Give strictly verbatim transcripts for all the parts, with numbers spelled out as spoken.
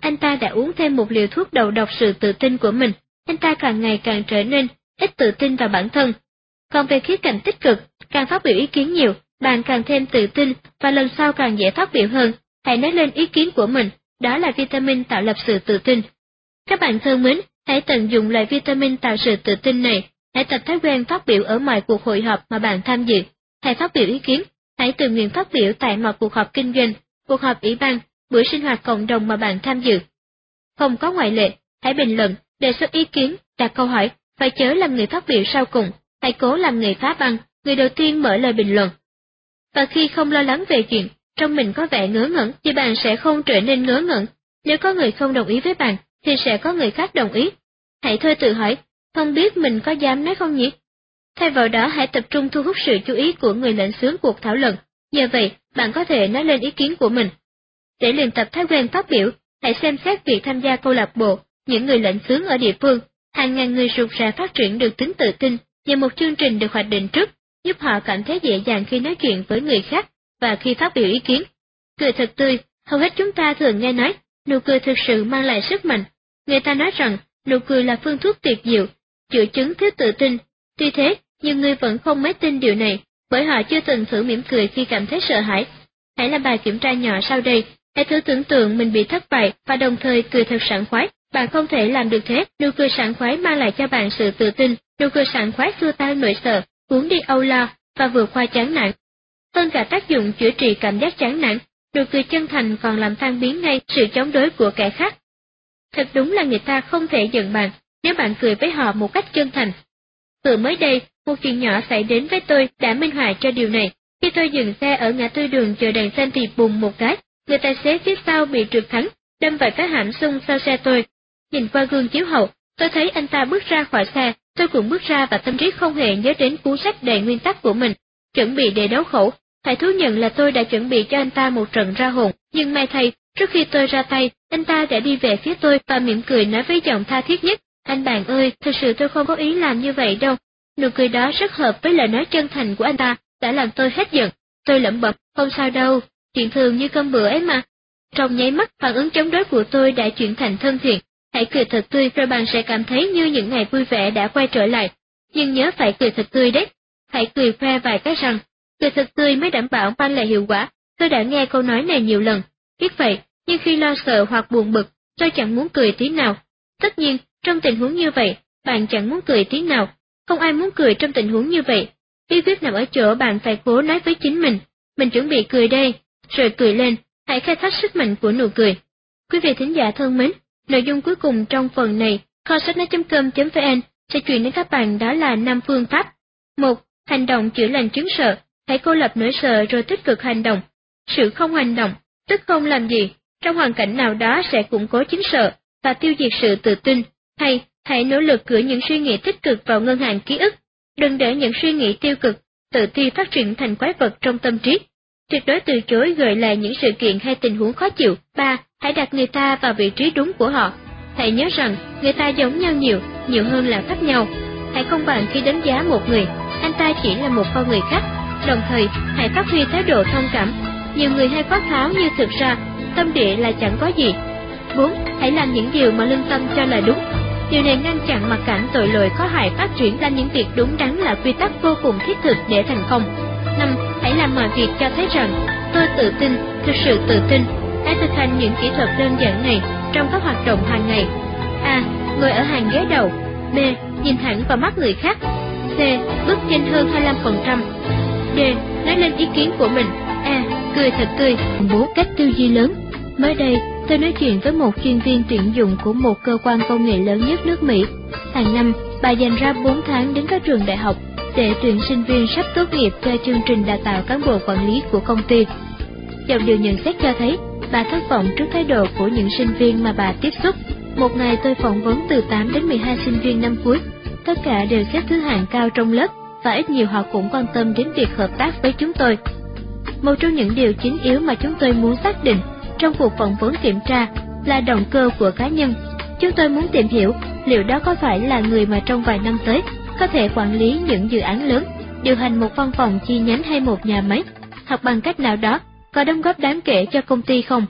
anh ta đã uống thêm một liều thuốc đầu độc sự tự tin của mình, anh ta càng ngày càng trở nên ít tự tin vào bản thân. Còn về khía cạnh tích cực, càng phát biểu ý kiến nhiều, bạn càng thêm tự tin và lần sau càng dễ phát biểu hơn. Hãy nói lên ý kiến của mình, đó là vitamin tạo lập sự tự tin. Các bạn thân mến, hãy tận dụng loại vitamin tạo sự tự tin này, hãy tập thói quen phát biểu ở mọi cuộc hội họp mà bạn tham dự. Hãy phát biểu ý kiến, hãy tự nguyện phát biểu tại mọi cuộc họp kinh doanh, cuộc họp ủy ban, buổi sinh hoạt cộng đồng mà bạn tham dự. Không có ngoại lệ, hãy bình luận, đề xuất ý kiến, đặt câu hỏi, phải chớ làm người phát biểu sau cùng, hãy cố làm người phá băng, người đầu tiên mở lời bình luận. Và khi không lo lắng về chuyện, trong mình có vẻ ngớ ngẩn, thì bạn sẽ không trở nên ngớ ngẩn. Nếu có người không đồng ý với bạn, thì sẽ có người khác đồng ý. Hãy thôi tự hỏi, không biết mình có dám nói không nhỉ? Thay vào đó hãy tập trung thu hút sự chú ý của người lãnh xướng cuộc thảo luận, nhờ vậy bạn có thể nói lên ý kiến của mình. Để luyện tập thói quen phát biểu, hãy xem xét việc tham gia câu lạc bộ, những người lãnh xướng ở địa phương, hàng ngàn người rụt rè phát triển được tính tự tin nhờ một chương trình được hoạch định trước, giúp họ cảm thấy dễ dàng khi nói chuyện với người khác và khi phát biểu ý kiến. Cười thật tươi, hầu hết chúng ta thường nghe nói, nụ cười thực sự mang lại sức mạnh. Người ta nói rằng, nụ cười là phương thuốc tuyệt diệu, chữa chứng thiếu tự tin. Tuy thế, nhiều người vẫn không mấy tin điều này, bởi họ chưa từng thử mỉm cười khi cảm thấy sợ hãi. Hãy làm bài kiểm tra nhỏ sau đây, hãy thử tưởng tượng mình bị thất bại và đồng thời cười thật sảng khoái. Bạn không thể làm được thế, nụ cười sảng khoái mang lại cho bạn sự tự tin, nụ cười sảng khoái xua tan nỗi sợ, cuốn đi âu lo và vượt qua chán nản. Hơn cả tác dụng chữa trị cảm giác chán nản, nụ cười chân thành còn làm tan biến ngay sự chống đối của kẻ khác. Thật đúng là người ta không thể giận bạn nếu bạn cười với họ một cách chân thành. Vừa mới đây, một chuyện nhỏ xảy đến với tôi đã minh họa cho điều này. Khi tôi dừng xe ở ngã tư đường chờ đèn xanh thì bùng một cái, người tài xế phía sau bị trượt thắng, đâm vào cái hãm xung sau xe tôi. Nhìn qua gương chiếu hậu, tôi thấy anh ta bước ra khỏi xe, tôi cũng bước ra và tâm trí không hề nhớ đến cuốn sách đầy nguyên tắc của mình, chuẩn bị để đấu khẩu. Phải thú nhận là tôi đã chuẩn bị cho anh ta một trận ra hồn, nhưng may thay, trước khi tôi ra tay, anh ta đã đi về phía tôi và mỉm cười nói với giọng tha thiết nhất, anh bạn ơi, thực sự tôi không có ý làm như vậy đâu. Nụ cười đó rất hợp với lời nói chân thành của anh ta, đã làm tôi hết giận. Tôi lẩm bẩm, không sao đâu, chuyện thường như cơm bữa ấy mà. Trong nháy mắt, phản ứng chống đối của tôi đã chuyển thành thân thiện. Hãy cười thật tươi rồi bạn sẽ cảm thấy như những ngày vui vẻ đã quay trở lại. Nhưng nhớ phải cười thật tươi đấy. Hãy cười khoe vài cái rằng, cười thật tươi mới đảm bảo mang lại hiệu quả. Tôi đã nghe câu nói này nhiều lần. Biết vậy, nhưng khi lo sợ hoặc buồn bực, tôi chẳng muốn cười tí nào. Tất nhiên, trong tình huống như vậy, bạn chẳng muốn cười tí nào. Không ai muốn cười trong tình huống như vậy. Bí quyết nằm ở chỗ bạn phải cố nói với chính mình, mình chuẩn bị cười đây, rồi cười lên, hãy khai thác sức mạnh của nụ cười. Quý vị thính giả thân mến, nội dung cuối cùng trong phần này, kho sách nói chấm com chấm vn sẽ truyền đến các bạn đó là năm phương pháp. một. Hành động chữa lành chứng sợ, hãy cô lập nỗi sợ rồi tích cực hành động. Sự không hành động, tức không làm gì, trong hoàn cảnh nào đó sẽ củng cố chứng sợ và tiêu diệt sự tự tin. Hay, hãy nỗ lực gửi những suy nghĩ tích cực vào ngân hàng ký ức. Đừng để những suy nghĩ tiêu cực, tự ti phát triển thành quái vật trong tâm trí. Tuyệt đối từ chối gợi lại những sự kiện hay tình huống khó chịu. ba. Hãy đặt người ta vào vị trí đúng của họ. Hãy nhớ rằng, người ta giống nhau nhiều, nhiều hơn là khác nhau. Hãy công bằng khi đánh giá một người, anh ta chỉ là một con người khác. Đồng thời, hãy phát huy thái độ thông cảm. Nhiều người hay quát tháo như thực ra, tâm địa là chẳng có gì. bốn. Hãy làm những điều mà lương tâm cho là đúng. Điều này ngăn chặn mặc cảm tội lỗi có hại phát triển ra những việc đúng đắn là quy tắc vô cùng thiết thực để thành công. năm. Hãy làm mọi việc cho thấy rằng, tôi tự tin, thực sự tự tin. Hãy thực hành những kỹ thuật đơn giản này trong các hoạt động hàng ngày. A. Ngồi ở hàng ghế đầu. B. Nhìn thẳng vào mắt người khác. C. Bước nhanh hơn hai mươi lăm phần trăm. D. Nói lên ý kiến của mình. E. Cười thật tươi. bốn. Cách tư duy lớn. Mới đây, tôi nói chuyện với một chuyên viên tuyển dụng của một cơ quan công nghệ lớn nhất nước Mỹ. Hàng năm, bà dành ra bốn tháng đến các trường đại học để tuyển sinh viên sắp tốt nghiệp cho chương trình đào tạo cán bộ quản lý của công ty. Dòng điều nhận xét cho thấy, bà thất vọng trước thái độ của những sinh viên mà bà tiếp xúc. Một ngày tôi phỏng vấn từ tám đến mười hai sinh viên năm cuối. Tất cả đều xếp thứ hạng cao trong lớp và ít nhiều họ cũng quan tâm đến việc hợp tác với chúng tôi. Một trong những điều chính yếu mà chúng tôi muốn xác định trong cuộc phỏng vấn kiểm tra là động cơ của cá nhân. Chúng tôi muốn tìm hiểu liệu đó có phải là người mà trong vài năm tới có thể quản lý những dự án lớn, điều hành một văn phòng chi nhánh hay một nhà máy, hoặc bằng cách nào đó có đóng góp đáng kể cho công ty không.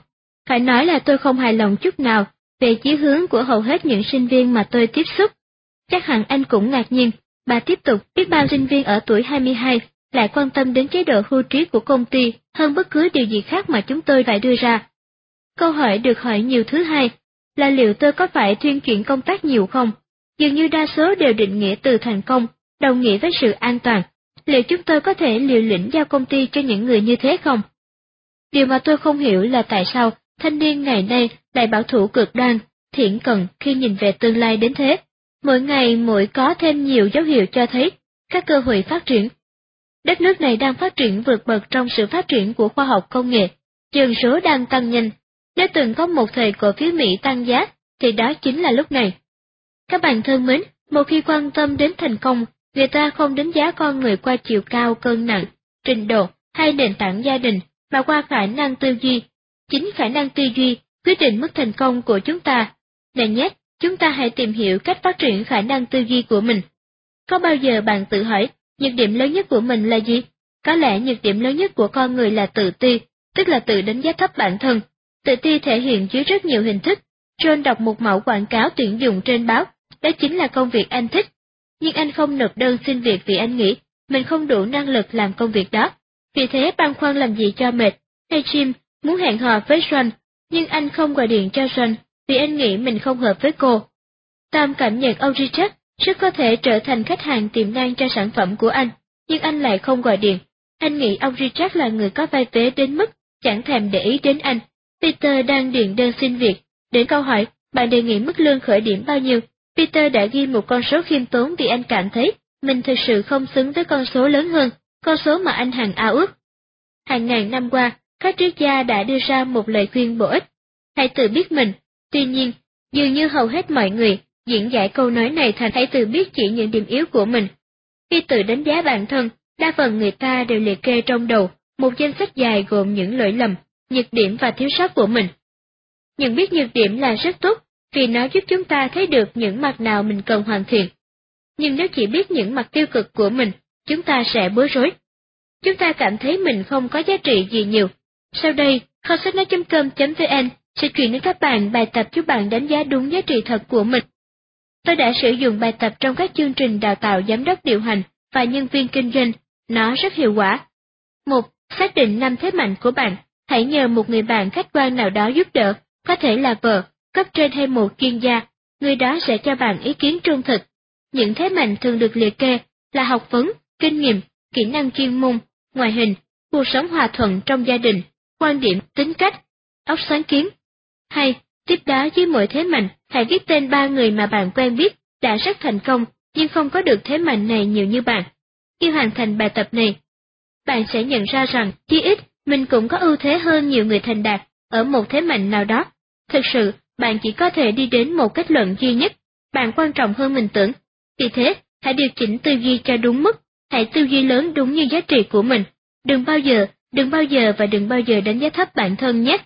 Phải nói là tôi không hài lòng chút nào về chí hướng của hầu hết những sinh viên mà tôi tiếp xúc. Chắc hẳn anh cũng ngạc nhiên, bà tiếp tục, biết bao sinh viên ở tuổi hai mươi hai lại quan tâm đến chế độ hưu trí của công ty hơn bất cứ điều gì khác mà chúng tôi phải đưa ra. Câu hỏi được hỏi nhiều thứ hai là liệu tôi có phải thuyên chuyển công tác nhiều không? Dường như đa số đều định nghĩa từ thành công, đồng nghĩa với sự an toàn. Liệu chúng tôi có thể liều lĩnh giao công ty cho những người như thế không? Điều mà tôi không hiểu là tại sao thanh niên ngày nay lại bảo thủ cực đoan, thiển cận khi nhìn về tương lai đến thế. Mỗi ngày mỗi có thêm nhiều dấu hiệu cho thấy các cơ hội phát triển. Đất nước này đang phát triển vượt bậc trong sự phát triển của khoa học công nghệ, dân số đang tăng nhanh. Nếu từng có một thời cổ phiếu Mỹ tăng giá, thì đó chính là lúc này. Các bạn thân mến, một khi quan tâm đến thành công, người ta không đánh giá con người qua chiều cao, cân nặng, trình độ hay nền tảng gia đình, mà qua khả năng tư duy. Chính khả năng tư duy quyết định mức thành công của chúng ta. Này nhé, chúng ta hãy tìm hiểu cách phát triển khả năng tư duy của mình. Có bao giờ bạn tự hỏi, nhược điểm lớn nhất của mình là gì? Có lẽ nhược điểm lớn nhất của con người là tự ti, tức là tự đánh giá thấp bản thân. Tự ti thể hiện dưới rất nhiều hình thức. John đọc một mẫu quảng cáo tuyển dụng trên báo, đó chính là công việc anh thích. Nhưng anh không nộp đơn xin việc vì anh nghĩ mình không đủ năng lực làm công việc đó. Vì thế băn khoăn làm gì cho mệt. Hay Jim muốn hẹn hò với John, nhưng anh không gọi điện cho John vì anh nghĩ mình không hợp với cô. Tom cảm nhận ông Richard rất có thể trở thành khách hàng tiềm năng cho sản phẩm của anh, nhưng anh lại không gọi điện. Anh nghĩ ông Richard là người có vai vế đến mức chẳng thèm để ý đến anh. Peter đang điền đơn xin việc. Đến câu hỏi, bạn đề nghị mức lương khởi điểm bao nhiêu? Peter đã ghi một con số khiêm tốn vì anh cảm thấy mình thực sự không xứng với con số lớn hơn, con số mà anh hằng ao ước. Hàng ngàn năm qua, các triết gia đã đưa ra một lời khuyên bổ ích. Hãy tự biết mình. Tuy nhiên, dường như hầu hết mọi người diễn giải câu nói này thành hãy tự biết chỉ những điểm yếu của mình. Khi tự đánh giá bản thân, đa phần người ta đều liệt kê trong đầu một danh sách dài gồm những lỗi lầm, nhược điểm và thiếu sót của mình. Nhận biết nhược điểm là rất tốt, vì nó giúp chúng ta thấy được những mặt nào mình cần hoàn thiện. Nhưng nếu chỉ biết những mặt tiêu cực của mình, chúng ta sẽ bối rối. Chúng ta cảm thấy mình không có giá trị gì nhiều. Sau đây, kho sách nói chấm com chấm vn sẽ truyền đến các bạn bài tập giúp bạn đánh giá đúng giá trị thật của mình. Tôi đã sử dụng bài tập trong các chương trình đào tạo giám đốc điều hành và nhân viên kinh doanh, nó rất hiệu quả. một. Xác định năm thế mạnh của bạn. Hãy nhờ một người bạn khách quan nào đó giúp đỡ, có thể là vợ, cấp trên hay một chuyên gia, người đó sẽ cho bạn ý kiến trung thực. Những thế mạnh thường được liệt kê là học vấn, kinh nghiệm, kỹ năng chuyên môn, ngoại hình, cuộc sống hòa thuận trong gia đình, quan điểm, tính cách, óc sáng kiến. Hay, tiếp đó dưới mỗi thế mạnh, hãy viết tên ba người mà bạn quen biết đã rất thành công nhưng không có được thế mạnh này nhiều như bạn. Khi hoàn thành bài tập này, bạn sẽ nhận ra rằng chí ít mình cũng có ưu thế hơn nhiều người thành đạt ở một thế mạnh nào đó. Thực sự, bạn chỉ có thể đi đến một kết luận duy nhất, bạn quan trọng hơn mình tưởng. Vì thế, hãy điều chỉnh tư duy cho đúng mức, hãy tư duy lớn đúng như giá trị của mình. Đừng bao giờ, đừng bao giờ và đừng bao giờ đánh giá thấp bản thân nhé.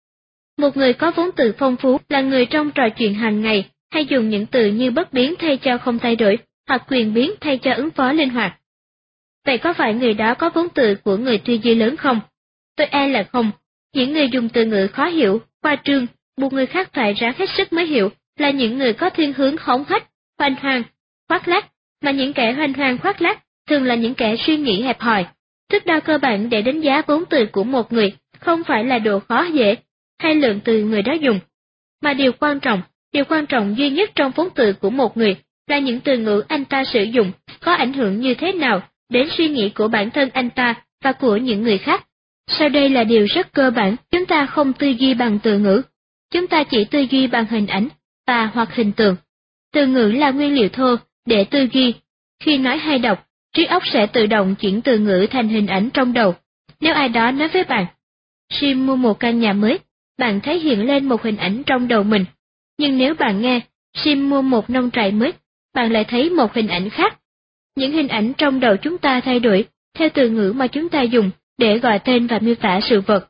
Một người có vốn từ phong phú là người trong trò chuyện hàng ngày hay dùng những từ như bất biến thay cho không thay đổi, hoặc quyền biến thay cho ứng phó linh hoạt. Vậy có phải người đó có vốn từ của người tư duy lớn không? Tôi e là không. Những người dùng từ ngữ khó hiểu, khoa trương, buộc người khác phải ráng hết sức mới hiểu, là những người có thiên hướng hống hách, hoành hoang, khoác lác, mà những kẻ hoành hoang khoác lác thường là những kẻ suy nghĩ hẹp hòi. Thước đo cơ bản để đánh giá vốn từ của một người không phải là độ khó dễ hay lượng từ người đó dùng, mà điều quan trọng, điều quan trọng duy nhất trong vốn từ của một người là những từ ngữ anh ta sử dụng có ảnh hưởng như thế nào đến suy nghĩ của bản thân anh ta và của những người khác. Sau đây là điều rất cơ bản, chúng ta không tư duy bằng từ ngữ, chúng ta chỉ tư duy bằng hình ảnh và hoặc hình tượng. Từ ngữ là nguyên liệu thô để tư duy. Khi nói hay đọc, trí óc sẽ tự động chuyển từ ngữ thành hình ảnh trong đầu. Nếu ai đó nói với bạn, Jim mua một căn nhà mới, bạn thấy hiện lên một hình ảnh trong đầu mình. Nhưng nếu bạn nghe, Jim mua một nông trại mới, bạn lại thấy một hình ảnh khác. Những hình ảnh trong đầu chúng ta thay đổi theo từ ngữ mà chúng ta dùng để gọi tên và miêu tả sự vật.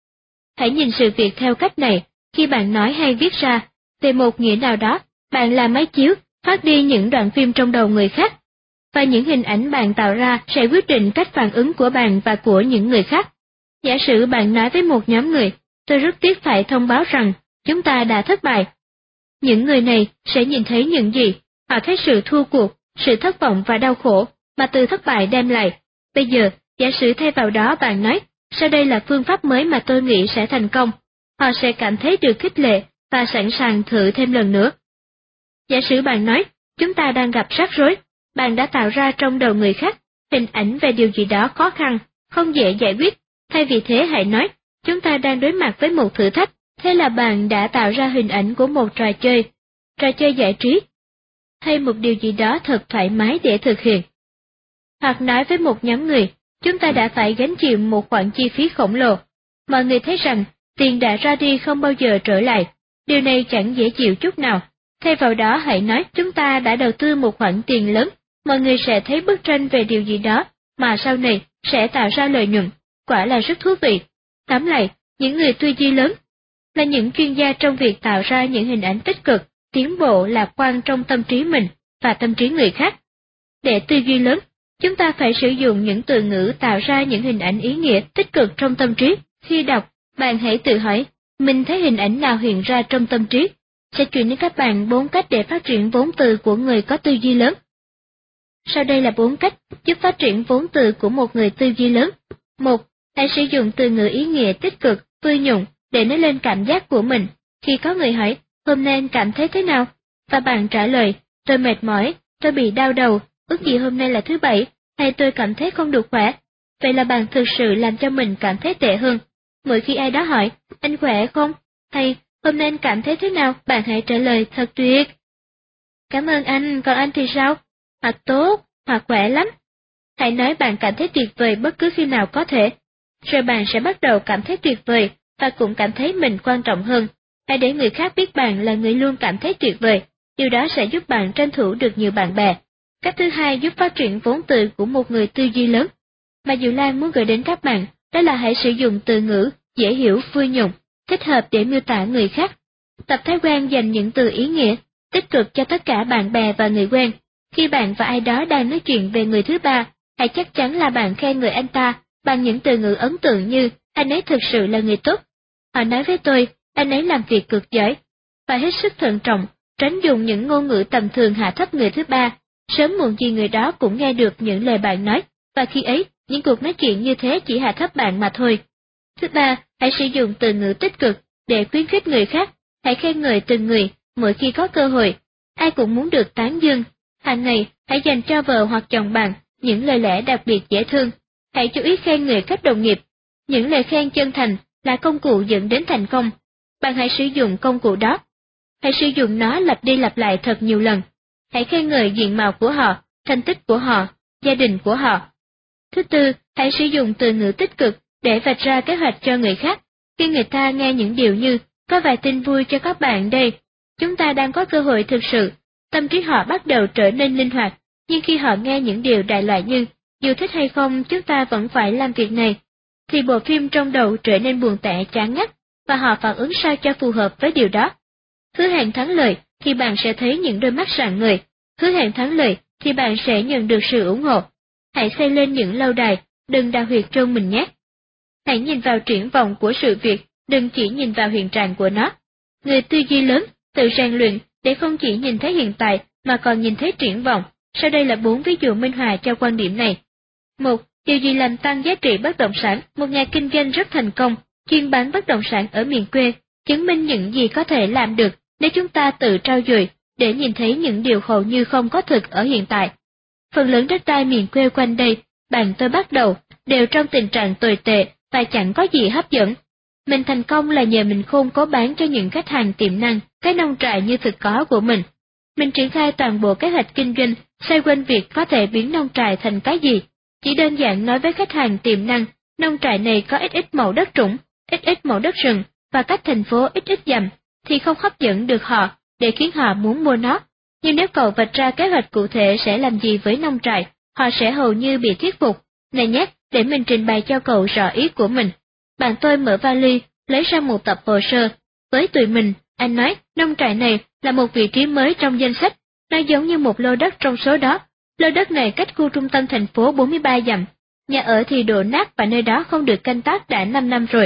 Hãy nhìn sự việc theo cách này, khi bạn nói hay viết ra, về một nghĩa nào đó, bạn là máy chiếu, phát đi những đoạn phim trong đầu người khác. Và những hình ảnh bạn tạo ra sẽ quyết định cách phản ứng của bạn và của những người khác. Giả sử bạn nói với một nhóm người, tôi rất tiếc phải thông báo rằng chúng ta đã thất bại. Những người này sẽ nhìn thấy những gì? Họ thấy sự thua cuộc, sự thất vọng và đau khổ mà từ thất bại đem lại. Bây giờ, giả sử thay vào đó bạn nói, sau đây là phương pháp mới mà tôi nghĩ sẽ thành công. Họ sẽ cảm thấy được khích lệ và sẵn sàng thử thêm lần nữa. Giả sử bạn nói, chúng ta đang gặp rắc rối, bạn đã tạo ra trong đầu người khác hình ảnh về điều gì đó khó khăn, không dễ giải quyết. Thay vì thế hãy nói, chúng ta đang đối mặt với một thử thách, thế là bạn đã tạo ra hình ảnh của một trò chơi, trò chơi giải trí, hay một điều gì đó thật thoải mái để thực hiện. Hoặc nói với một nhóm người, chúng ta đã phải gánh chịu một khoản chi phí khổng lồ. Mọi người thấy rằng tiền đã ra đi không bao giờ trở lại, điều này chẳng dễ chịu chút nào. Thay vào đó hãy nói chúng ta đã đầu tư một khoản tiền lớn, mọi người sẽ thấy bức tranh về điều gì đó mà sau này sẽ tạo ra lợi nhuận, quả là rất thú vị. Tóm lại, những người tư duy lớn là những chuyên gia trong việc tạo ra những hình ảnh tích cực, tiến bộ lạc quan trong tâm trí mình và tâm trí người khác. Để tư duy lớn, chúng ta phải sử dụng những từ ngữ tạo ra những hình ảnh ý nghĩa tích cực trong tâm trí. Khi đọc, bạn hãy tự hỏi, mình thấy hình ảnh nào hiện ra trong tâm trí? Sẽ chuyển đến các bạn bốn cách để phát triển vốn từ của người có tư duy lớn. Sau đây là bốn cách giúp phát triển vốn từ của một người tư duy lớn. Một, hãy sử dụng từ ngữ ý nghĩa tích cực, vui nhộn để nói lên cảm giác của mình. Khi có người hỏi, hôm nay anh cảm thấy thế nào? Và bạn trả lời, tôi mệt mỏi, tôi bị đau đầu, ước gì hôm nay là thứ bảy, hay tôi cảm thấy không được khỏe. Vậy là bạn thực sự làm cho mình cảm thấy tệ hơn. Mỗi khi ai đó hỏi, anh khỏe không? Hay, hôm nay anh cảm thấy thế nào? Bạn hãy trả lời, thật tuyệt. Cảm ơn anh, còn anh thì sao? Hoặc tốt, hoặc khỏe lắm. Hãy nói bạn cảm thấy tuyệt vời bất cứ khi nào có thể. Rồi bạn sẽ bắt đầu cảm thấy tuyệt vời, và cũng cảm thấy mình quan trọng hơn. Hãy để người khác biết bạn là người luôn cảm thấy tuyệt vời, điều đó sẽ giúp bạn tranh thủ được nhiều bạn bè. Cách thứ hai giúp phát triển vốn từ của một người tư duy lớn, mà Diệu Lan muốn gửi đến các bạn, đó là hãy sử dụng từ ngữ dễ hiểu, vui nhộn, thích hợp để miêu tả người khác. Tập thói quen dành những từ ý nghĩa, tích cực cho tất cả bạn bè và người quen. Khi bạn và ai đó đang nói chuyện về người thứ ba, hãy chắc chắn là bạn khen người anh ta bằng những từ ngữ ấn tượng như anh ấy thực sự là người tốt. Họ nói với tôi, anh ấy làm việc cực giỏi. Và hết sức thận trọng, tránh dùng những ngôn ngữ tầm thường hạ thấp người thứ ba. Sớm muộn gì người đó cũng nghe được những lời bạn nói, và khi ấy, những cuộc nói chuyện như thế chỉ hạ thấp bạn mà thôi. Thứ ba, hãy sử dụng từ ngữ tích cực để khuyến khích người khác. Hãy khen ngợi từng người mỗi khi có cơ hội. Ai cũng muốn được tán dương. Hàng ngày, hãy dành cho vợ hoặc chồng bạn những lời lẽ đặc biệt dễ thương. Hãy chú ý khen người các đồng nghiệp. Những lời khen chân thành là công cụ dẫn đến thành công. Bạn hãy sử dụng công cụ đó. Hãy sử dụng nó lặp đi lặp lại thật nhiều lần. Hãy khen ngợi diện mạo của họ, thành tích của họ, gia đình của họ. Thứ tư, hãy sử dụng từ ngữ tích cực để vạch ra kế hoạch cho người khác. Khi người ta nghe những điều như, có vài tin vui cho các bạn đây, chúng ta đang có cơ hội thực sự, tâm trí họ bắt đầu trở nên linh hoạt, nhưng khi họ nghe những điều đại loại như, dù thích hay không chúng ta vẫn phải làm việc này, thì bộ phim trong đầu trở nên buồn tẻ chán ngắt, và họ phản ứng sao cho phù hợp với điều đó. Hứa hẹn thắng lợi thì bạn sẽ thấy những đôi mắt rạng ngời, hứa hẹn thắng lợi thì bạn sẽ nhận được sự ủng hộ. Hãy xây lên những lâu đài, đừng đào huyệt trôn mình nhé. Hãy nhìn vào triển vọng của sự việc, đừng chỉ nhìn vào hiện trạng của nó. Người tư duy lớn tự rèn luyện để không chỉ nhìn thấy hiện tại mà còn nhìn thấy triển vọng. Sau đây là bốn ví dụ minh họa cho quan điểm này. Một, điều gì làm tăng giá trị bất động sản? Một nhà kinh doanh rất thành công, chuyên bán bất động sản ở miền quê, chứng minh những gì có thể làm được nếu chúng ta tự trau dồi để nhìn thấy những điều hầu như không có thực ở hiện tại. Phần lớn đất đai miền quê quanh đây, bạn tôi bắt đầu, đều trong tình trạng tồi tệ và chẳng có gì hấp dẫn. Mình thành công là nhờ mình khôn cố bán cho những khách hàng tiềm năng cái nông trại như thực có của mình. Mình triển khai toàn bộ kế hoạch kinh doanh xoay quanh việc có thể biến nông trại thành cái gì. Chỉ đơn giản nói với khách hàng tiềm năng, nông trại này có ít ít mẫu đất trũng, ít ít mẫu đất rừng và cách thành phố ít ít dặm, thì không hấp dẫn được họ để khiến họ muốn mua nó. Nhưng nếu cậu vạch ra kế hoạch cụ thể sẽ làm gì với nông trại, họ sẽ hầu như bị thuyết phục. Này nhé, để mình trình bày cho cậu rõ ý của mình. Bạn tôi mở vali, lấy ra một tập hồ sơ. Với tụi mình, anh nói, nông trại này là một vị trí mới trong danh sách, nó giống như một lô đất trong số đó. Lô đất này cách khu trung tâm thành phố bốn mươi ba dặm. Nhà ở thì đổ nát và nơi đó không được canh tác đã năm năm rồi.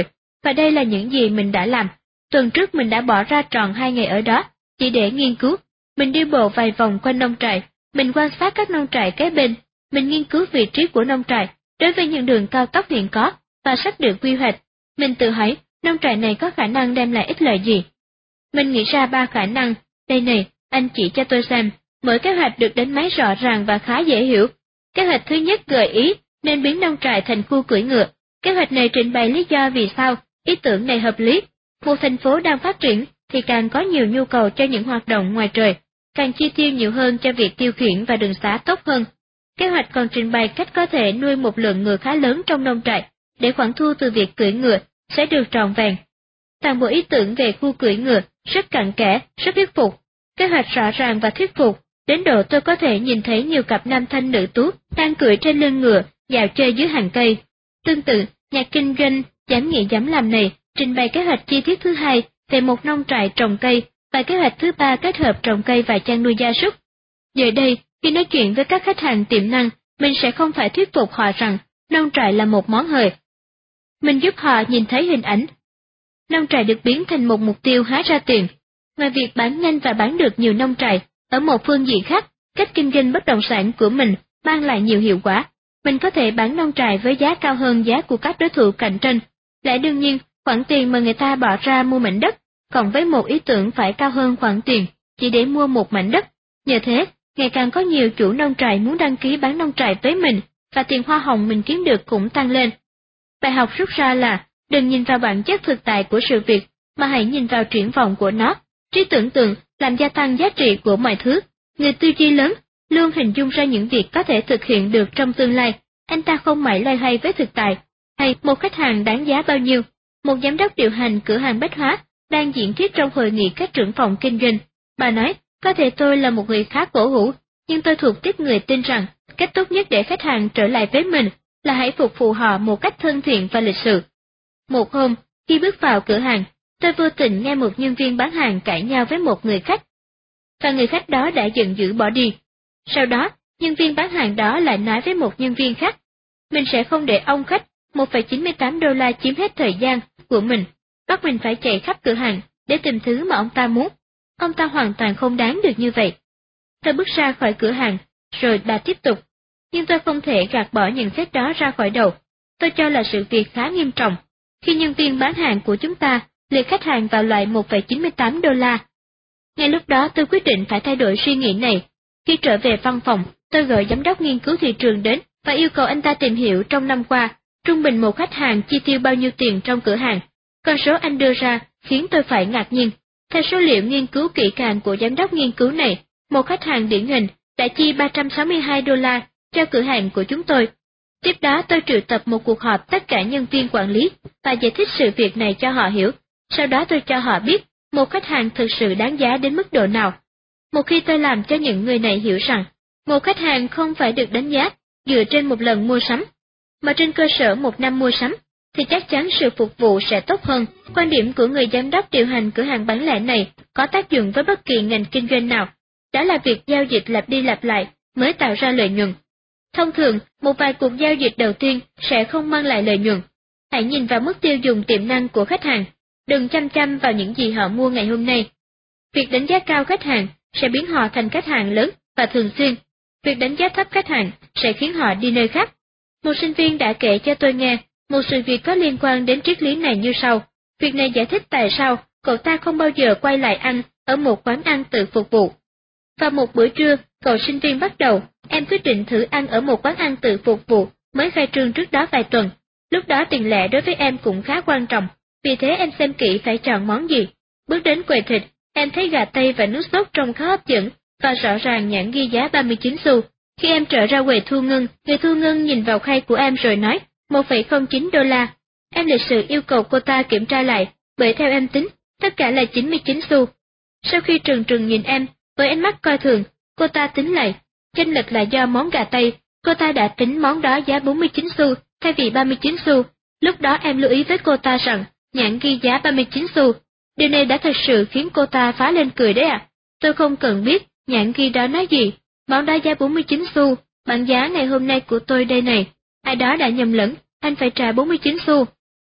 và đây là những gì mình đã làm. Tuần trước mình đã bỏ ra tròn hai ngày ở đó, chỉ để nghiên cứu. Mình đi bộ vài vòng quanh nông trại, mình quan sát các nông trại kế bên, mình nghiên cứu vị trí của nông trại đối với những đường cao tốc hiện có và sách được quy hoạch. Mình tự hỏi, nông trại này có khả năng đem lại ích lợi gì? Mình nghĩ ra ba khả năng, đây này, anh chỉ cho tôi xem, mỗi kế hoạch được đánh máy rõ ràng và khá dễ hiểu. Kế hoạch thứ nhất gợi ý nên biến nông trại thành khu cưỡi ngựa. Kế hoạch này trình bày lý do vì sao ý tưởng này hợp lý. Một thành phố đang phát triển thì càng có nhiều nhu cầu cho những hoạt động ngoài trời, càng chi tiêu nhiều hơn cho việc tiêu khiển và đường xá tốt hơn. Kế hoạch còn trình bày cách có thể nuôi một lượng ngựa khá lớn trong nông trại, để khoản thu từ việc cưỡi ngựa sẽ được trọn vẹn. Toàn bộ ý tưởng về khu cưỡi ngựa rất cặn kẽ, rất thuyết phục. Kế hoạch rõ ràng và thuyết phục, đến độ tôi có thể nhìn thấy nhiều cặp nam thanh nữ tú đang cưỡi trên lưng ngựa, dạo chơi dưới hàng cây. Tương tự, nhà kinh doanh dám nghĩ dám làm này trình bày kế hoạch chi tiết thứ hai về một nông trại trồng cây và kế hoạch thứ ba kết hợp trồng cây và chăn nuôi gia súc. Giờ đây, khi nói chuyện với các khách hàng tiềm năng, mình sẽ không phải thuyết phục họ rằng nông trại là một món hời. Mình giúp họ nhìn thấy hình ảnh. Nông trại được biến thành một mục tiêu hái ra tiền. Ngoài việc bán nhanh và bán được nhiều nông trại, ở một phương diện khác, cách kinh doanh bất động sản của mình mang lại nhiều hiệu quả. Mình có thể bán nông trại với giá cao hơn giá của các đối thủ cạnh tranh. Lẽ đương nhiên, khoản tiền mà người ta bỏ ra mua mảnh đất, còn với một ý tưởng phải cao hơn khoản tiền chỉ để mua một mảnh đất. Nhờ thế, ngày càng có nhiều chủ nông trại muốn đăng ký bán nông trại với mình, và tiền hoa hồng mình kiếm được cũng tăng lên. Bài học rút ra là, đừng nhìn vào bản chất thực tại của sự việc, mà hãy nhìn vào triển vọng của nó. Trí tưởng tượng làm gia tăng giá trị của mọi thứ. Người tư duy lớn luôn hình dung ra những việc có thể thực hiện được trong tương lai. Anh ta không mãi loay hoay với thực tại, hay một khách hàng đáng giá bao nhiêu. Một giám đốc điều hành cửa hàng bách hóa đang diễn thuyết trong hội nghị các trưởng phòng kinh doanh. Bà nói, có thể tôi là một người khá cổ hủ, nhưng tôi thuộc tiếp người tin rằng cách tốt nhất để khách hàng trở lại với mình là hãy phục vụ họ một cách thân thiện và lịch sự. Một hôm, khi bước vào cửa hàng, tôi vô tình nghe một nhân viên bán hàng cãi nhau với một người khách, và người khách đó đã giận dữ bỏ đi. Sau đó, nhân viên bán hàng đó lại nói với một nhân viên khác, mình sẽ không để ông khách một phẩy chín mươi tám đô la chiếm hết thời gian của mình, bắt mình phải chạy khắp cửa hàng để tìm thứ mà ông ta muốn. Ông ta hoàn toàn không đáng được như vậy. Tôi bước ra khỏi cửa hàng, rồi bà tiếp tục. Nhưng tôi không thể gạt bỏ nhận xét đó ra khỏi đầu. Tôi cho là sự việc khá nghiêm trọng. Khi nhân viên bán hàng của chúng ta liệt khách hàng vào loại một phẩy chín mươi tám đô la. Ngay lúc đó tôi quyết định phải thay đổi suy nghĩ này. Khi trở về văn phòng, tôi gọi giám đốc nghiên cứu thị trường đến và yêu cầu anh ta tìm hiểu trong năm qua, trung bình một khách hàng chi tiêu bao nhiêu tiền trong cửa hàng. Con số anh đưa ra khiến tôi phải ngạc nhiên. Theo số liệu nghiên cứu kỹ càng của giám đốc nghiên cứu này, một khách hàng điển hình đã chi ba trăm sáu mươi hai đô la cho cửa hàng của chúng tôi. Tiếp đó tôi triệu tập một cuộc họp tất cả nhân viên quản lý và giải thích sự việc này cho họ hiểu. Sau đó tôi cho họ biết một khách hàng thực sự đáng giá đến mức độ nào. Một khi tôi làm cho những người này hiểu rằng một khách hàng không phải được đánh giá dựa trên một lần mua sắm, mà trên cơ sở một năm mua sắm, thì chắc chắn sự phục vụ sẽ tốt hơn. Quan điểm của người giám đốc điều hành cửa hàng bán lẻ này có tác dụng với bất kỳ ngành kinh doanh nào. Đó là việc giao dịch lặp đi lặp lại mới tạo ra lợi nhuận. Thông thường, một vài cuộc giao dịch đầu tiên sẽ không mang lại lợi nhuận. Hãy nhìn vào mức tiêu dùng tiềm năng của khách hàng, đừng chăm chăm vào những gì họ mua ngày hôm nay. Việc đánh giá cao khách hàng sẽ biến họ thành khách hàng lớn và thường xuyên. Việc đánh giá thấp khách hàng sẽ khiến họ đi nơi khác. Một sinh viên đã kể cho tôi nghe một sự việc có liên quan đến triết lý này như sau. Việc này giải thích tại sao cậu ta không bao giờ quay lại ăn ở một quán ăn tự phục vụ. Vào một bữa trưa, cậu sinh viên bắt đầu, em quyết định thử ăn ở một quán ăn tự phục vụ mới khai trương trước đó vài tuần. Lúc đó tiền lẻ đối với em cũng khá quan trọng, vì thế em xem kỹ phải chọn món gì. Bước đến quầy thịt, em thấy gà tây và nước sốt trông khá hấp dẫn, và rõ ràng nhãn ghi giá ba mươi chín xu. Khi em trở ra quầy thu ngân, người thu ngân nhìn vào khay của em rồi nói, một phẩy không chín đô la. Em lịch sự yêu cầu cô ta kiểm tra lại, bởi theo em tính, tất cả là chín mươi chín xu. Sau khi trừng trừng nhìn em, với ánh mắt coi thường, cô ta tính lại, chênh lệch là do món gà tây, cô ta đã tính món đó giá bốn mươi chín xu, thay vì ba mươi chín xu. Lúc đó em lưu ý với cô ta rằng, nhãn ghi giá ba mươi chín xu. Điều này đã thật sự khiến cô ta phá lên cười đấy ạ. À. Tôi không cần biết nhãn ghi đó nói gì, món đó giá bốn mươi chín xu, bảng giá ngày hôm nay của tôi đây này. Ai đó đã nhầm lẫn, anh phải trả bốn mươi chín xu.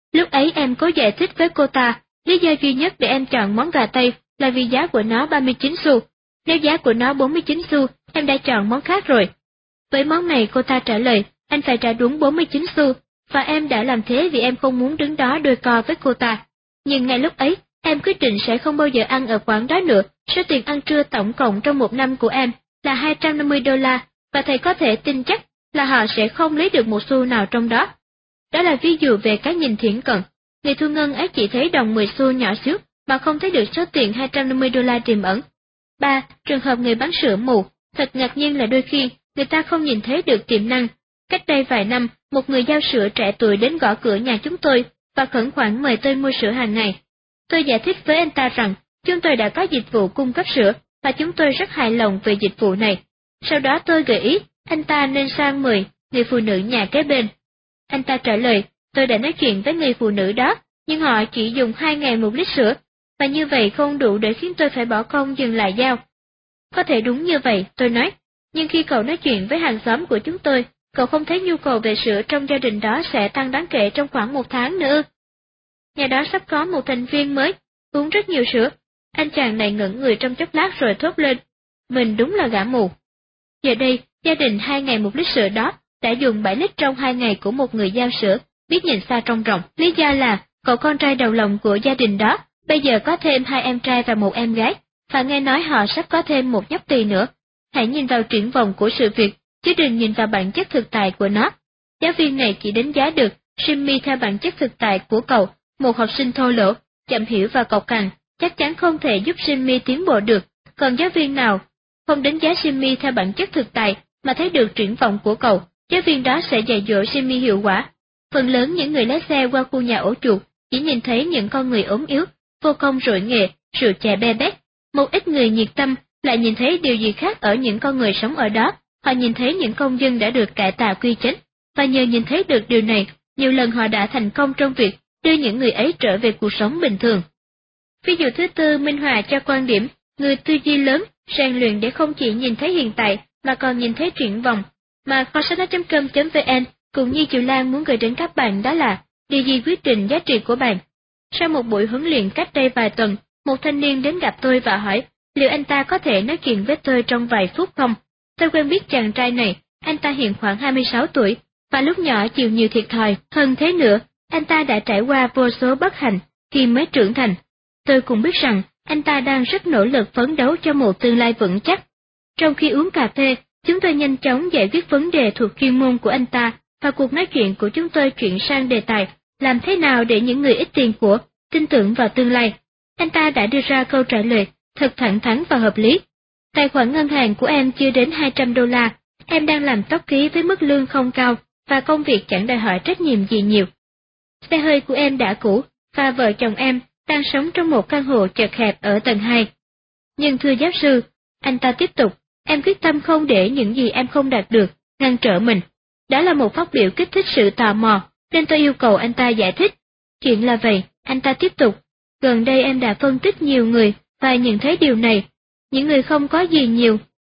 Lúc ấy em cố giải thích với cô ta, lý do duy nhất để em chọn món gà Tây là vì giá của nó ba mươi chín xu. Nếu giá của nó bốn mươi chín xu, em đã chọn món khác rồi. Với món này cô ta trả lời, anh phải trả đúng bốn mươi chín xu, và em đã làm thế vì em không muốn đứng đó đôi co với cô ta. Nhưng ngay lúc ấy, em quyết định sẽ không bao giờ ăn ở quán đó nữa. Số tiền ăn trưa tổng cộng trong một năm của em là hai trăm năm mươi đô la, và thầy có thể tin chắc là họ sẽ không lấy được một xu nào trong đó. Đó là ví dụ về cái nhìn thiển cận. Người thu ngân ấy chỉ thấy đồng mười xu nhỏ xíu mà không thấy được số tiền hai trăm năm mươi đô la tiềm ẩn. ba. Trường hợp người bán sữa mù. Thật ngạc nhiên là đôi khi người ta không nhìn thấy được tiềm năng. Cách đây vài năm, một người giao sữa trẻ tuổi đến gõ cửa nhà chúng tôi và khẩn khoản mời tôi mua sữa hàng ngày. Tôi giải thích với anh ta rằng chúng tôi đã có dịch vụ cung cấp sữa và chúng tôi rất hài lòng về dịch vụ này. Sau đó tôi gợi ý anh ta nên sang mời người phụ nữ nhà kế bên. Anh ta trả lời, tôi đã nói chuyện với người phụ nữ đó, nhưng họ chỉ dùng hai ngày một lít sữa, và như vậy không đủ để khiến tôi phải bỏ công dừng lại giao. Có thể đúng như vậy, tôi nói, nhưng khi cậu nói chuyện với hàng xóm của chúng tôi, cậu không thấy nhu cầu về sữa trong gia đình đó sẽ tăng đáng kể trong khoảng một tháng nữa. Nhà đó sắp có một thành viên mới, uống rất nhiều sữa. Anh chàng này ngẩn người trong chốc lát rồi thốt lên, mình đúng là gã mù. Giờ đây, gia đình hai ngày một lít sữa đó đã dùng bảy lít trong hai ngày của một người giao sữa, biết nhìn xa trông rộng. Lý do là cậu con trai đầu lòng của gia đình đó bây giờ có thêm hai em trai và một em gái, và nghe nói họ sắp có thêm một nhóc tỳ nữa. Hãy nhìn vào triển vọng của sự việc, chứ đừng nhìn vào bản chất thực tại của nó. Giáo viên này chỉ đánh giá được Jimmy theo bản chất thực tại của cậu, một học sinh thô lỗ, chậm hiểu và cộc cằn, chắc chắn không thể giúp Jimmy tiến bộ được. Còn giáo viên nào không đánh giá Jimmy theo bản chất thực tại mà thấy được triển vọng của cậu, giáo viên đó sẽ dạy dỗ Jimmy hiệu quả. Phần lớn những người lái xe qua khu nhà ổ chuột chỉ nhìn thấy những con người ốm yếu, vô công rỗi nghề, rượu chè be bét. Một ít người nhiệt tâm lại nhìn thấy điều gì khác ở những con người sống ở đó. Họ nhìn thấy những công dân đã được cải tạo quy chánh, và nhờ nhìn thấy được điều này, nhiều lần họ đã thành công trong việc đưa những người ấy trở về cuộc sống bình thường. Ví dụ thứ tư minh họa cho quan điểm, người tư duy lớn, rèn luyện để không chỉ nhìn thấy hiện tại, mà còn nhìn thấy triển vọng, mà kho sách nói chấm com chấm vn cũng như Kiều Lan muốn gửi đến các bạn đó là, điều gì quyết định giá trị của bạn. Sau một buổi huấn luyện cách đây vài tuần, một thanh niên đến gặp tôi và hỏi, liệu anh ta có thể nói chuyện với tôi trong vài phút không? Tôi quen biết chàng trai này, anh ta hiện khoảng hai mươi sáu tuổi, và lúc nhỏ chịu nhiều thiệt thòi, hơn thế nữa, anh ta đã trải qua vô số bất hạnh khi mới trưởng thành. Tôi cũng biết rằng, anh ta đang rất nỗ lực phấn đấu cho một tương lai vững chắc. Trong khi uống cà phê, chúng tôi nhanh chóng giải quyết vấn đề thuộc chuyên môn của anh ta, và cuộc nói chuyện của chúng tôi chuyển sang đề tài, làm thế nào để những người ít tiền của, tin tưởng vào tương lai. Anh ta đã đưa ra câu trả lời, thật thẳng thắn và hợp lý. Tài khoản ngân hàng của em chưa đến hai trăm đô la, em đang làm tóc ký với mức lương không cao, và công việc chẳng đòi hỏi trách nhiệm gì nhiều. Xe hơi của em đã cũ, và vợ chồng em đang sống trong một căn hộ chật hẹp ở tầng hai. Nhưng thưa giáo sư, anh ta tiếp tục, em quyết tâm không để những gì em không đạt được ngăn trở mình. Đó là một phát biểu kích thích sự tò mò, nên tôi yêu cầu anh ta giải thích. Chuyện là vậy, anh ta tiếp tục, gần đây em đã phân tích nhiều người và nhận thấy điều này, những người không có gì nhiều.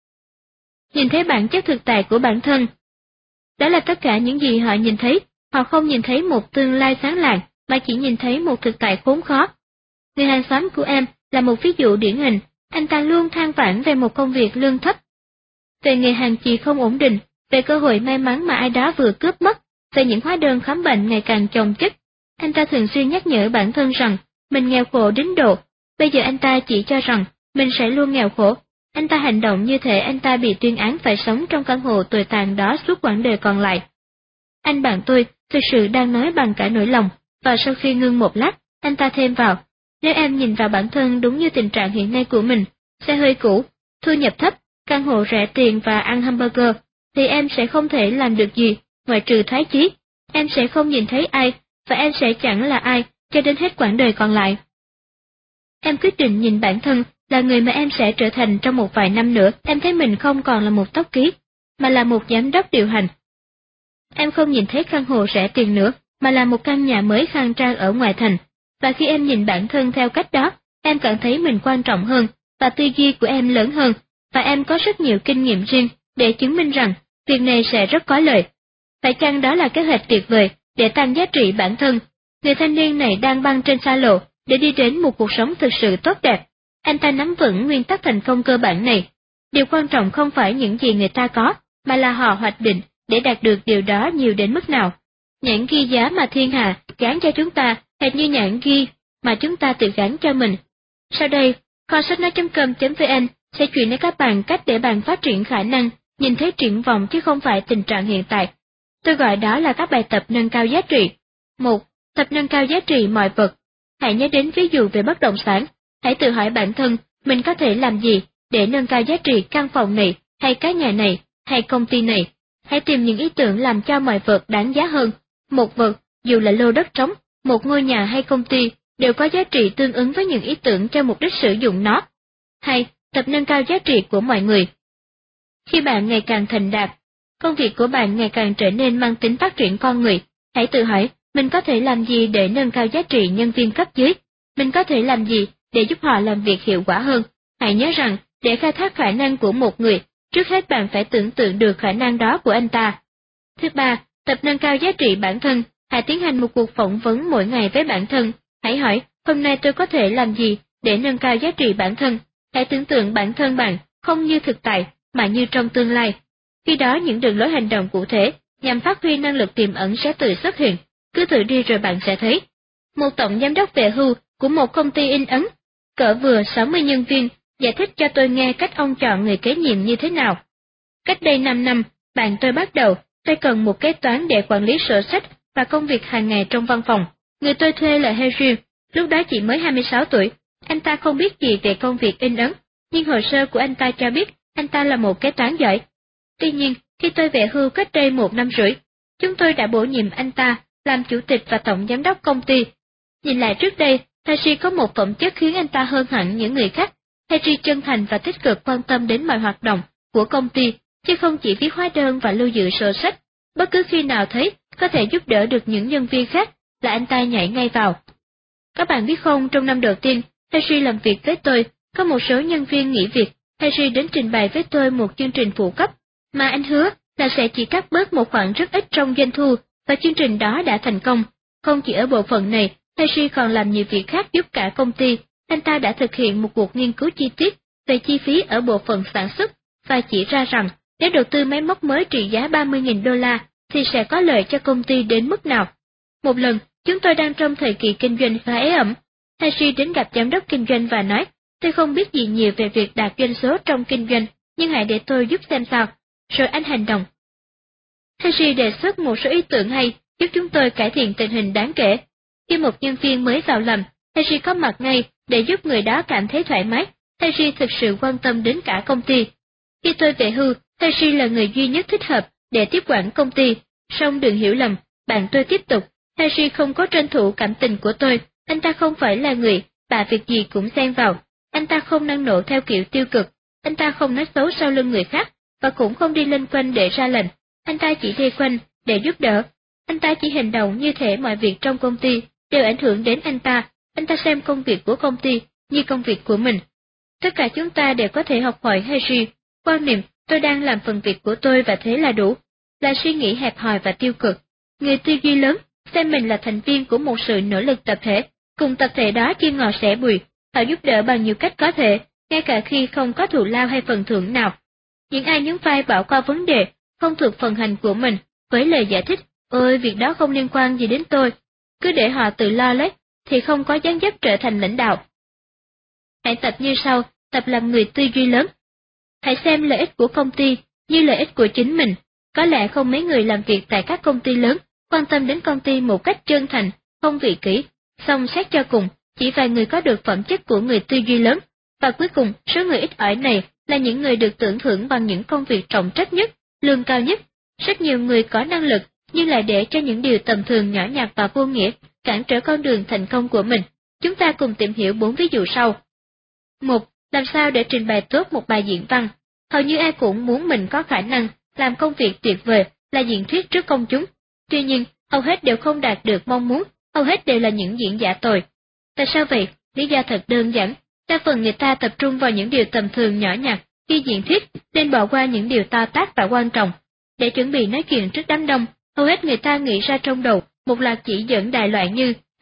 Nhìn thấy bản chất thực tại của bản thân. Đó là tất cả những gì họ nhìn thấy, họ không nhìn thấy một tương lai sáng lạng, mà chỉ nhìn thấy một thực tại khốn khó. Người hàng xóm của em là một ví dụ điển hình, anh ta luôn than vãn về một công việc lương thấp, về nghề hàng chì không ổn định, về cơ hội may mắn mà ai đó vừa cướp mất, về những hóa đơn khám bệnh ngày càng chồng chất. Anh ta thường xuyên nhắc nhở bản thân rằng mình nghèo khổ đến độ, bây giờ anh ta chỉ cho rằng mình sẽ luôn nghèo khổ. Anh ta hành động như thể anh ta bị tuyên án phải sống trong căn hộ tồi tàn đó suốt quãng đời còn lại. Anh bạn tôi thực sự đang nói bằng cả nỗi lòng, và sau khi ngưng một lát, anh ta thêm vào, nếu em nhìn vào bản thân đúng như tình trạng hiện nay của mình, xe hơi cũ, thu nhập thấp, căn hộ rẻ tiền và ăn hamburger, thì em sẽ không thể làm được gì, ngoại trừ thoái chí. Em sẽ không nhìn thấy ai, và em sẽ chẳng là ai, cho đến hết quãng đời còn lại. Em quyết định nhìn bản thân là người mà em sẽ trở thành trong một vài năm nữa. Em thấy mình không còn là một tóc ký, mà là một giám đốc điều hành. Em không nhìn thấy căn hộ rẻ tiền nữa, mà là một căn nhà mới khang trang ở ngoại thành. Và khi em nhìn bản thân theo cách đó, em cảm thấy mình quan trọng hơn, và tư duy của em lớn hơn, và em có rất nhiều kinh nghiệm riêng để chứng minh rằng việc này sẽ rất có lợi. Phải chăng đó là kế hoạch tuyệt vời để tăng giá trị bản thân, Người thanh niên này đang băng trên xa lộ để đi đến một cuộc sống thực sự tốt đẹp. Anh ta nắm vững nguyên tắc thành công cơ bản này. Điều quan trọng không phải những gì người ta có, mà là họ hoạch định để đạt được điều đó nhiều đến mức nào. Nhãn ghi giá mà thiên hạ gán cho chúng ta hệt như nhãn ghi mà chúng ta tự gán cho mình. Sau đây, kho sách nói chấm com chấm vn sẽ chuyển đến các bạn cách để bạn phát triển khả năng, nhìn thấy triển vọng chứ không phải tình trạng hiện tại. Tôi gọi đó là các bài tập nâng cao giá trị. một. Tập nâng cao giá trị mọi vật. Hãy nhớ đến ví dụ về bất động sản. Hãy tự hỏi bản thân, mình có thể làm gì để nâng cao giá trị căn phòng này, hay cái nhà này, hay công ty này. Hãy tìm những ý tưởng làm cho mọi vật đáng giá hơn. Một vật, dù là lô đất trống, một ngôi nhà hay công ty, đều có giá trị tương ứng với những ý tưởng cho mục đích sử dụng nó. Hai. Tập nâng cao giá trị của mọi người. Khi bạn ngày càng thành đạt, công việc của bạn ngày càng trở nên mang tính phát triển con người, hãy tự hỏi, mình có thể làm gì để nâng cao giá trị nhân viên cấp dưới? Mình có thể làm gì để giúp họ làm việc hiệu quả hơn? Hãy nhớ rằng, để khai thác khả năng của một người, trước hết bạn phải tưởng tượng được khả năng đó của anh ta. Thứ ba, tập nâng cao giá trị bản thân. Hãy tiến hành một cuộc phỏng vấn mỗi ngày với bản thân. Hãy hỏi, hôm nay tôi có thể làm gì để nâng cao giá trị bản thân? Hãy tưởng tượng bản thân bạn không như thực tại, mà như trong tương lai. Khi đó những đường lối hành động cụ thể nhằm phát huy năng lực tiềm ẩn sẽ tự xuất hiện. Cứ thử đi rồi bạn sẽ thấy. Một tổng giám đốc về hưu của một công ty in ấn, cỡ vừa sáu mươi nhân viên, giải thích cho tôi nghe cách ông chọn người kế nhiệm như thế nào. Cách đây năm năm, bạn tôi bắt đầu, tôi cần một kế toán để quản lý sổ sách và công việc hàng ngày trong văn phòng. Người tôi thuê là Harry, lúc đó chỉ mới hai mươi sáu tuổi. Anh ta không biết gì về công việc in ấn, nhưng hồ sơ của anh ta cho biết anh ta là một kế toán giỏi. Tuy nhiên, khi tôi về hưu cách đây một năm rưỡi, chúng tôi đã bổ nhiệm anh ta làm chủ tịch và tổng giám đốc công ty. Nhìn lại trước đây, Harry có một phẩm chất khiến anh ta hơn hẳn những người khác. Harry chân thành và tích cực quan tâm đến mọi hoạt động của công ty, chứ không chỉ viết hóa đơn và lưu giữ sổ sách. Bất cứ khi nào thấy có thể giúp đỡ được những nhân viên khác là anh ta nhảy ngay vào. Các bạn biết không, trong năm đầu tiên, Harry làm việc với tôi, có một số nhân viên nghỉ việc. Harry đến trình bày với tôi một chương trình phụ cấp, mà anh hứa là sẽ chỉ cắt bớt một khoản rất ít trong doanh thu, và chương trình đó đã thành công. Không chỉ ở bộ phận này, Harry còn làm nhiều việc khác giúp cả công ty. Anh ta đã thực hiện một cuộc nghiên cứu chi tiết về chi phí ở bộ phận sản xuất, và chỉ ra rằng nếu đầu tư máy móc mới trị giá ba mươi nghìn đô la, thì sẽ có lợi cho công ty đến mức nào. Một lần, chúng tôi đang trong thời kỳ kinh doanh khá ế ẩm. Harry đến gặp giám đốc kinh doanh và nói, tôi không biết gì nhiều về việc đạt doanh số trong kinh doanh, nhưng hãy để tôi giúp xem sao. Rồi anh hành động. Harry đề xuất một số ý tưởng hay, giúp chúng tôi cải thiện tình hình đáng kể. Khi một nhân viên mới vào làm, Harry có mặt ngay để giúp người đó cảm thấy thoải mái. Harry thực sự quan tâm đến cả công ty. Khi tôi về hưu, Harry là người duy nhất thích hợp để tiếp quản công ty. Song đừng hiểu lầm, bạn tôi tiếp tục. Harry không có tranh thủ cảm tình của tôi, anh ta không phải là người bà việc gì cũng xen vào. Anh ta không năng nổ theo kiểu tiêu cực, anh ta không nói xấu sau lưng người khác, và cũng không đi lên quanh để ra lệnh. Anh ta chỉ đi quanh để giúp đỡ. Anh ta chỉ hành động như thể mọi việc trong công ty đều ảnh hưởng đến anh ta. Anh ta xem công việc của công ty như công việc của mình. Tất cả chúng ta đều có thể học hỏi Harry. Quan niệm tôi đang làm phần việc của tôi và thế là đủ, là suy nghĩ hẹp hòi và tiêu cực. Người tư duy lớn xem mình là thành viên của một sự nỗ lực tập thể, cùng tập thể đó chia ngọt sẻ bùi. Họ giúp đỡ bằng nhiều cách có thể, ngay cả khi không có thù lao hay phần thưởng nào. Những ai nhún vai bỏ qua vấn đề không thuộc phần hành của mình với lời giải thích, ôi việc đó không liên quan gì đến tôi, cứ để họ tự lo lấy, thì không có dáng dấp trở thành lãnh đạo. Hãy tập như sau, tập làm người tư duy lớn. Hãy xem lợi ích của công ty như lợi ích của chính mình. Có lẽ không mấy người làm việc tại các công ty lớn quan tâm đến công ty một cách chân thành, không vị kỷ. Song xét cho cùng, chỉ vài người có được phẩm chất của người tư duy lớn, và cuối cùng số người ít ỏi này là những người được tưởng thưởng bằng những công việc trọng trách nhất, lương cao nhất. Rất nhiều người có năng lực nhưng lại để cho những điều tầm thường nhỏ nhặt và vô nghĩa cản trở con đường thành công của mình. Chúng ta cùng tìm hiểu bốn ví dụ sau. Một. Làm sao để trình bày tốt một bài diễn văn? Hầu như ai cũng muốn mình có khả năng làm công việc tuyệt vời là diễn thuyết trước công chúng. Tuy nhiên, hầu hết đều không đạt được mong muốn, hầu hết đều là những diễn giả tồi. Tại sao vậy? Lý do thật đơn giản. Đa phần người ta tập trung vào những điều tầm thường nhỏ nhặt khi diễn thuyết, nên bỏ qua những điều to tát và quan trọng. Để chuẩn bị nói chuyện trước đám đông, hầu hết người ta nghĩ ra trong đầu một loạt chỉ dẫn đại loại như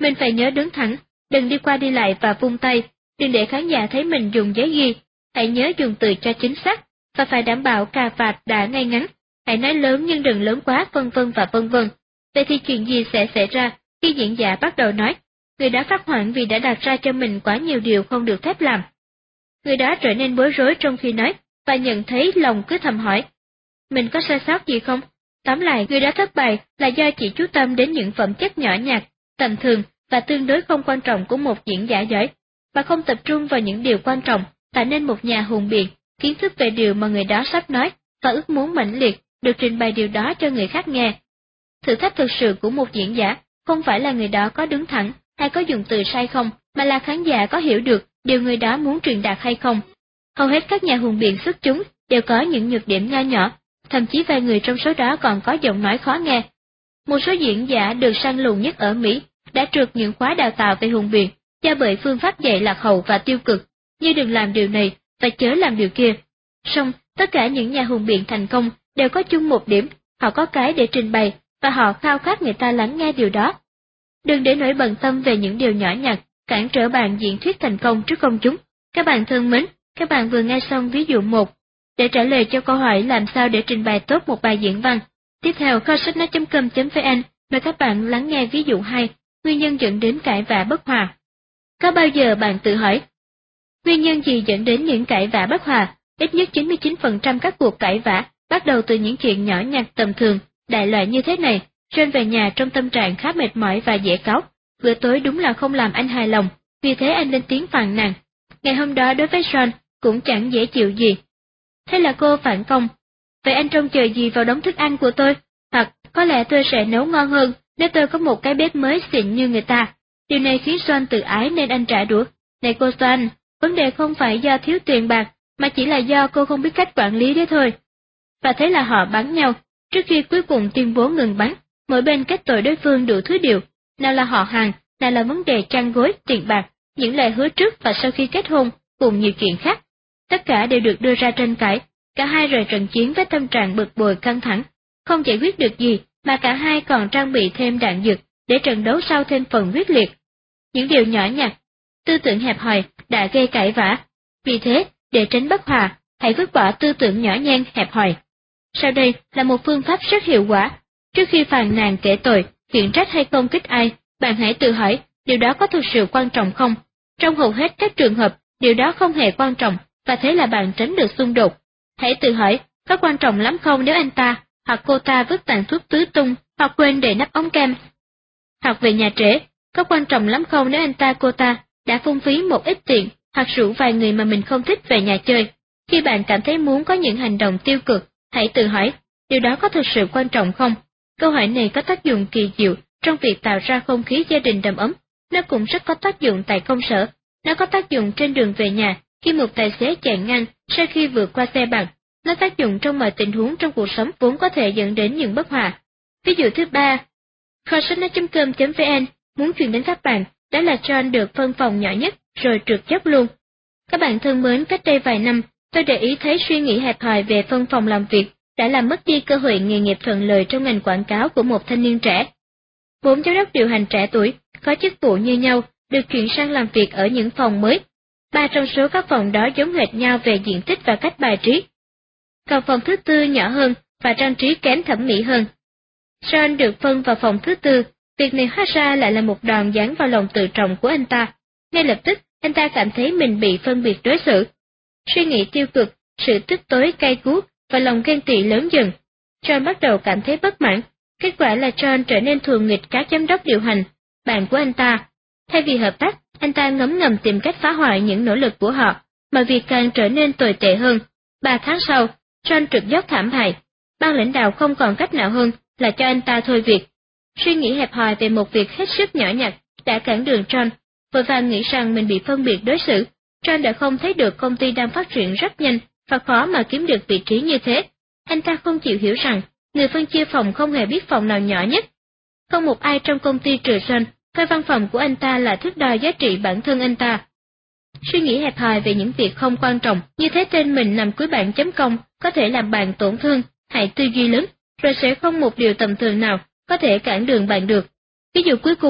Mình phải nhớ đứng thẳng, đừng đi qua đi lại và vung tay, đừng để khán giả thấy mình dùng giấy ghi. Hãy nhớ dùng từ cho chính xác, và phải đảm bảo cà vạt đã ngay ngắn. Hãy nói lớn nhưng đừng lớn quá, vân vân và vân vân. Vậy thì chuyện gì sẽ xảy ra khi diễn giả bắt đầu nói? Người đó phát hoảng vì đã đặt ra cho mình quá nhiều điều không được phép làm. Người đó trở nên bối rối trong khi nói, và nhận thấy lòng cứ thầm hỏi, mình có sai sót gì không? Tóm lại, người đó thất bại là do chỉ chú tâm đến những phẩm chất nhỏ nhặt, tầm thường và tương đối không quan trọng của một diễn giả giỏi, và không tập trung vào những điều quan trọng, tạo nên một nhà hùng biện, kiến thức về điều mà người đó sắp nói, và ước muốn mãnh liệt được trình bày điều đó cho người khác nghe. Thử thách thực sự của một diễn giả không phải là người đó có đứng thẳng hay có dùng từ sai không, mà là khán giả có hiểu được điều người đó muốn truyền đạt hay không. Hầu hết các nhà hùng biện xuất chúng đều có những nhược điểm nho nhỏ, thậm chí vài người trong số đó còn có giọng nói khó nghe. Một số diễn giả được săn lùng nhất ở Mỹ đã trượt những khóa đào tạo về hùng biện do bởi phương pháp dạy lạc hậu và tiêu cực, như đừng làm điều này và chớ làm điều kia. Song, tất cả những nhà hùng biện thành công đều có chung một điểm, họ có cái để trình bày, và họ khao khát người ta lắng nghe điều đó. Đừng để nỗi bận tâm về những điều nhỏ nhặt cản trở bạn diễn thuyết thành công trước công chúng. Các bạn thân mến, các bạn vừa nghe xong ví dụ một. Để trả lời cho câu hỏi làm sao để trình bày tốt một bài diễn văn, tiếp theo kho sách nói chấm com chấm vn mời các bạn lắng nghe ví dụ hai, nguyên nhân dẫn đến cãi vã bất hòa. Có bao giờ bạn tự hỏi, nguyên nhân gì dẫn đến những cãi vã bất hòa? Ít nhất chín mươi chín phần trăm các cuộc cãi vã bắt đầu từ những chuyện nhỏ nhặt tầm thường, đại loại như thế này. John về nhà trong tâm trạng khá mệt mỏi và dễ cáu. Bữa tối đúng là không làm anh hài lòng, vì thế anh lên tiếng phàn nàn. Ngày hôm đó đối với John cũng chẳng dễ chịu gì. Thế là cô phản công. Vậy anh trông chờ gì vào đống thức ăn của tôi? Hoặc có lẽ tôi sẽ nấu ngon hơn nếu tôi có một cái bếp mới xịn như người ta. Điều này khiến John tự ái nên anh trả đũa. Này cô John, vấn đề không phải do thiếu tiền bạc, mà chỉ là do cô không biết cách quản lý đấy thôi. Và thế là họ bắn nhau, trước khi cuối cùng tuyên bố ngừng bắn. Mỗi bên kết tội đối phương đủ thứ điều, nào là họ hàng, nào là vấn đề chăn gối, tiền bạc, những lời hứa trước và sau khi kết hôn, cùng nhiều chuyện khác. Tất cả đều được đưa ra tranh cãi, cả hai rời trận chiến với tâm trạng bực bội căng thẳng, không giải quyết được gì, mà cả hai còn trang bị thêm đạn dược để trận đấu sau thêm phần quyết liệt. Những điều nhỏ nhặt, tư tưởng hẹp hòi đã gây cãi vã. Vì thế, để tránh bất hòa, hãy vứt bỏ tư tưởng nhỏ nhen hẹp hòi. Sau đây là một phương pháp rất hiệu quả. Trước khi phàn nàn kể tội, khiển trách hay công kích ai, bạn hãy tự hỏi, điều đó có thực sự quan trọng không? Trong hầu hết các trường hợp, điều đó không hề quan trọng, và thế là bạn tránh được xung đột. Hãy tự hỏi, có quan trọng lắm không nếu anh ta, hoặc cô ta vứt tàn thuốc tứ tung, hoặc quên để nắp ống kem? Hoặc về nhà trễ, có quan trọng lắm không nếu anh ta cô ta đã phung phí một ít tiền, hoặc rủ vài người mà mình không thích về nhà chơi? Khi bạn cảm thấy muốn có những hành động tiêu cực, hãy tự hỏi, điều đó có thực sự quan trọng không? Câu hỏi này có tác dụng kỳ diệu trong việc tạo ra không khí gia đình đầm ấm. Nó cũng rất có tác dụng tại công sở. Nó có tác dụng trên đường về nhà khi một tài xế chạy ngang sau khi vượt qua xe bạn. Nó tác dụng trong mọi tình huống trong cuộc sống vốn có thể dẫn đến những bất hòa. Ví dụ thứ ba, kho sách nói chấm com chấm vn muốn truyền đến các bạn, đó là John được phân phòng nhỏ nhất rồi trượt dốc luôn. Các bạn thân mến, cách đây vài năm, tôi để ý thấy suy nghĩ hẹp hòi về phân phòng làm việc đã làm mất đi cơ hội nghề nghiệp thuận lợi trong ngành quảng cáo của một thanh niên trẻ. Bốn giám đốc điều hành trẻ tuổi, có chức vụ như nhau, được chuyển sang làm việc ở những phòng mới. Ba trong số các phòng đó giống hệt nhau về diện tích và cách bài trí. Còn phòng thứ tư nhỏ hơn và trang trí kém thẩm mỹ hơn. John được phân vào phòng thứ tư, việc này hóa ra lại là một đòn giáng vào lòng tự trọng của anh ta. Ngay lập tức, anh ta cảm thấy mình bị phân biệt đối xử. Suy nghĩ tiêu cực, sự tức tối cay cú và lòng ghen tị lớn dần. John bắt đầu cảm thấy bất mãn. Kết quả là John trở nên thù nghịch các giám đốc điều hành, bạn của anh ta. Thay vì hợp tác, anh ta ngấm ngầm tìm cách phá hoại những nỗ lực của họ, mà việc càng trở nên tồi tệ hơn. Ba tháng sau, John trượt dốc thảm hại. Ban lãnh đạo không còn cách nào hơn là cho anh ta thôi việc. Suy nghĩ hẹp hòi về một việc hết sức nhỏ nhặt đã cản đường John, vội vàng nghĩ rằng mình bị phân biệt đối xử. John đã không thấy được công ty đang phát triển rất nhanh và khó mà kiếm được vị trí như thế. Anh ta không chịu hiểu rằng người phân chia phòng không hề biết phòng nào nhỏ nhất. Không một ai trong công ty trừ John, coi văn phòng của anh ta là thước đo giá trị bản thân anh ta. Suy nghĩ hẹp hòi về những việc không quan trọng, như thế tên mình nằm cuối bảng chấm công, có thể làm bạn tổn thương. Hãy tư duy lớn, rồi sẽ không một điều tầm thường nào có thể cản đường bạn được. Ví dụ cuối cùng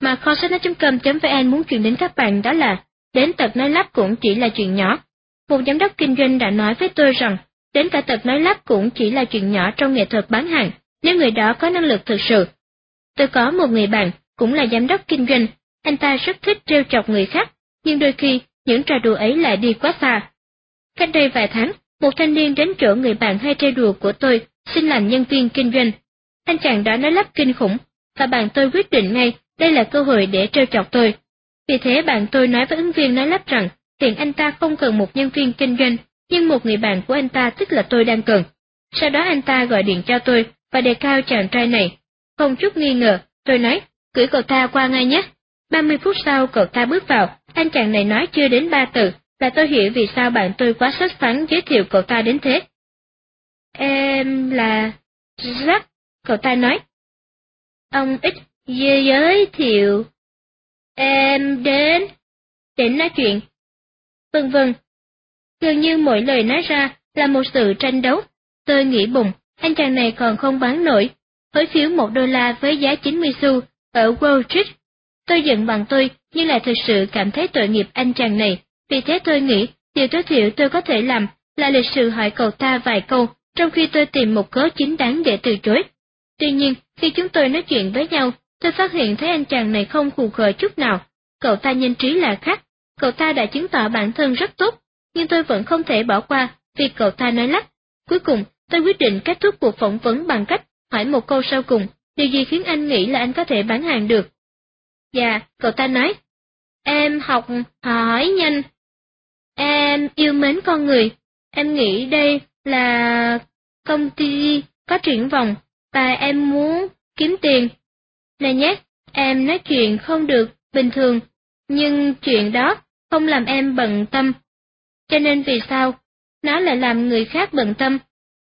mà kho sách nói com vn muốn truyền đến các bạn đó là đến tật nói lắp cũng chỉ là chuyện nhỏ. Một giám đốc kinh doanh đã nói với tôi rằng đến cả tật nói lắp cũng chỉ là chuyện nhỏ trong nghệ thuật bán hàng nếu người đó có năng lực thực sự. Tôi có một người bạn cũng là giám đốc kinh doanh, anh ta rất thích trêu chọc người khác, nhưng đôi khi những trò đùa ấy lại đi quá xa. Cách đây vài tháng, một thanh niên đến chỗ người bạn hay trêu đùa của tôi xin làm nhân viên kinh doanh. Anh chàng đó nói lắp kinh khủng, và bạn tôi quyết định ngay đây là cơ hội để trêu chọc tôi. Vì thế bạn tôi nói với ứng viên nói lắp rằng hiện anh ta không cần một nhân viên kinh doanh, nhưng một người bạn của anh ta tức là tôi đang cần. Sau đó anh ta gọi điện cho tôi và đề cao chàng trai này. Không chút nghi ngờ, tôi nói, gửi cậu ta qua ngay nhé. ba mươi phút sau cậu ta bước vào, anh chàng này nói chưa đến ba từ, là tôi hiểu vì sao bạn tôi quá sốt sắng giới thiệu cậu ta đến thế. Em là Jack, cậu ta nói. Ông ít giới thiệu. Em đến, đến nói chuyện. Vân vân. Dường như mỗi lời nói ra là một sự tranh đấu. Tôi nghĩ bụng, anh chàng này còn không bán nổi. Hối phiếu một đô la với giá chín mươi xu ở Wall Street. Tôi giận bằng tôi nhưng lại thực sự cảm thấy tội nghiệp anh chàng này. Vì thế tôi nghĩ điều tối thiểu tôi có thể làm là lịch sự hỏi cậu ta vài câu, trong khi tôi tìm một cớ chính đáng để từ chối. Tuy nhiên, khi chúng tôi nói chuyện với nhau, tôi phát hiện thấy anh chàng này không khù khờ chút nào. Cậu ta nhanh trí là khác. Cậu ta đã chứng tỏ bản thân rất tốt, nhưng tôi vẫn không thể bỏ qua vì cậu ta nói lắp. Cuối cùng, tôi quyết định kết thúc cuộc phỏng vấn bằng cách hỏi một câu sau cùng, điều gì khiến anh nghĩ là anh có thể bán hàng được? Dạ, cậu ta nói. Em học hỏi nhanh. Em yêu mến con người. Em nghĩ đây là công ty có triển vọng, và em muốn kiếm tiền. Này nhé, em nói chuyện không được bình thường, nhưng chuyện đó không làm em bận tâm. Cho nên vì sao nó lại làm người khác bận tâm?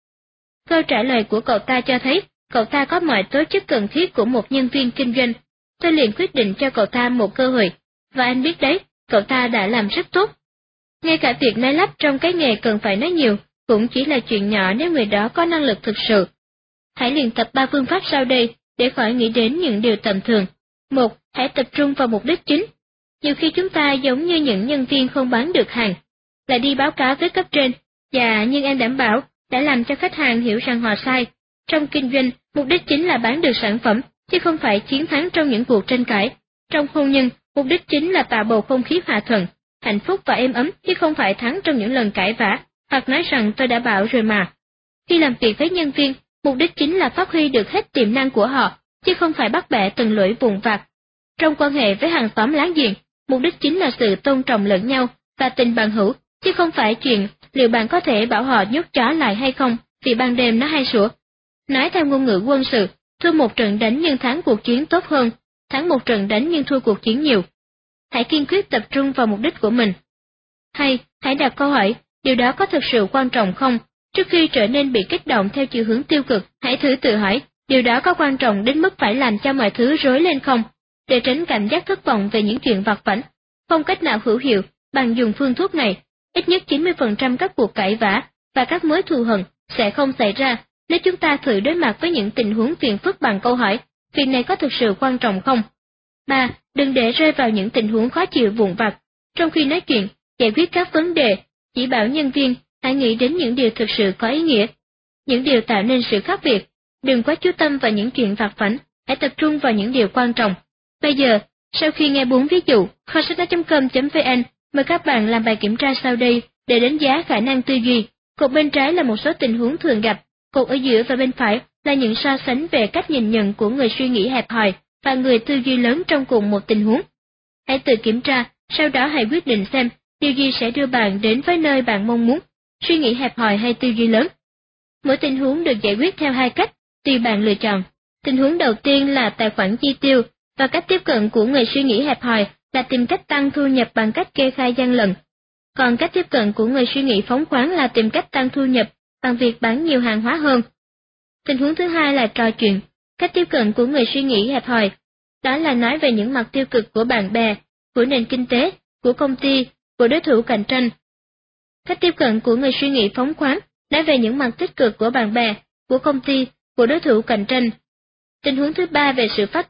Câu trả lời của cậu ta cho thấy cậu ta có mọi tố chất cần thiết của một nhân viên kinh doanh. Tôi liền quyết định cho cậu ta một cơ hội, và anh biết đấy, cậu ta đã làm rất tốt. Ngay cả việc nói lắp trong cái nghề cần phải nói nhiều, cũng chỉ là chuyện nhỏ nếu người đó có năng lực thực sự. Hãy luyện tập ba phương pháp sau đây để khỏi nghĩ đến những điều tầm thường. Một, hãy tập trung vào mục đích chính. Nhiều khi chúng ta giống như những nhân viên không bán được hàng, là đi báo cáo với cấp trên. Dạ, nhưng em đảm bảo đã làm cho khách hàng hiểu rằng họ sai. Trong kinh doanh, mục đích chính là bán được sản phẩm, chứ không phải chiến thắng trong những cuộc tranh cãi. Trong hôn nhân, mục đích chính là tạo bầu không khí hòa thuận, hạnh phúc và êm ấm, chứ không phải thắng trong những lần cãi vã, hoặc nói rằng tôi đã bảo rồi mà. Khi làm việc với nhân viên, mục đích chính là phát huy được hết tiềm năng của họ, chứ không phải bắt bẻ từng lỗi vụn vặt. Trong quan hệ với hàng xóm láng giềng, mục đích chính là sự tôn trọng lẫn nhau và tình bằng hữu, chứ không phải chuyện liệu bạn có thể bảo họ nhốt chó lại hay không, vì ban đêm nó hay sủa. Nói theo ngôn ngữ quân sự, thua một trận đánh nhưng thắng cuộc chiến tốt hơn, thắng một trận đánh nhưng thua cuộc chiến nhiều. Hãy kiên quyết tập trung vào mục đích của mình. Hay, hãy đặt câu hỏi, điều đó có thực sự quan trọng không? Trước khi trở nên bị kích động theo chiều hướng tiêu cực, hãy thử tự hỏi, điều đó có quan trọng đến mức phải làm cho mọi thứ rối lên không? Để tránh cảm giác thất vọng về những chuyện vặt vãnh, không cách nào hữu hiệu bằng dùng phương thuốc này, ít nhất chín mươi phần trăm các cuộc cãi vã và các mối thù hận sẽ không xảy ra nếu chúng ta thử đối mặt với những tình huống phiền phức bằng câu hỏi, việc này có thực sự quan trọng không? ba. Đừng để rơi vào những tình huống khó chịu vụn vặt. Trong khi nói chuyện, giải quyết các vấn đề, chỉ bảo nhân viên, hãy nghĩ đến những điều thực sự có ý nghĩa, những điều tạo nên sự khác biệt. Đừng quá chú tâm vào những chuyện vặt vãnh, hãy tập trung vào những điều quan trọng. Bây giờ, sau khi nghe bốn ví dụ, kho sách nói com vn mời các bạn làm bài kiểm tra sau đây để đánh giá khả năng tư duy. Cột bên trái là một số tình huống thường gặp, cột ở giữa và bên phải là những so sánh về cách nhìn nhận của người suy nghĩ hẹp hòi và người tư duy lớn trong cùng một tình huống. Hãy tự kiểm tra, sau đó hãy quyết định xem điều gì sẽ đưa bạn đến với nơi bạn mong muốn, suy nghĩ hẹp hòi hay tư duy lớn. Mỗi tình huống được giải quyết theo hai cách, tùy bạn lựa chọn. Tình huống đầu tiên là tài khoản chi tiêu, và cách tiếp cận của người suy nghĩ hẹp hòi là tìm cách tăng thu nhập bằng cách kê khai gian lận. Còn cách tiếp cận của người suy nghĩ phóng khoáng là tìm cách tăng thu nhập bằng việc bán nhiều hàng hóa hơn. Tình huống thứ hai là trò chuyện. Cách tiếp cận của người suy nghĩ hẹp hòi, đó là nói về những mặt tiêu cực của bạn bè, của nền kinh tế, của công ty, của đối thủ cạnh tranh. Cách tiếp cận của người suy nghĩ phóng khoáng, nói về những mặt tích cực của bạn bè, của công ty, của đối thủ cạnh tranh. Tình huống thứ ba về sự phát triển,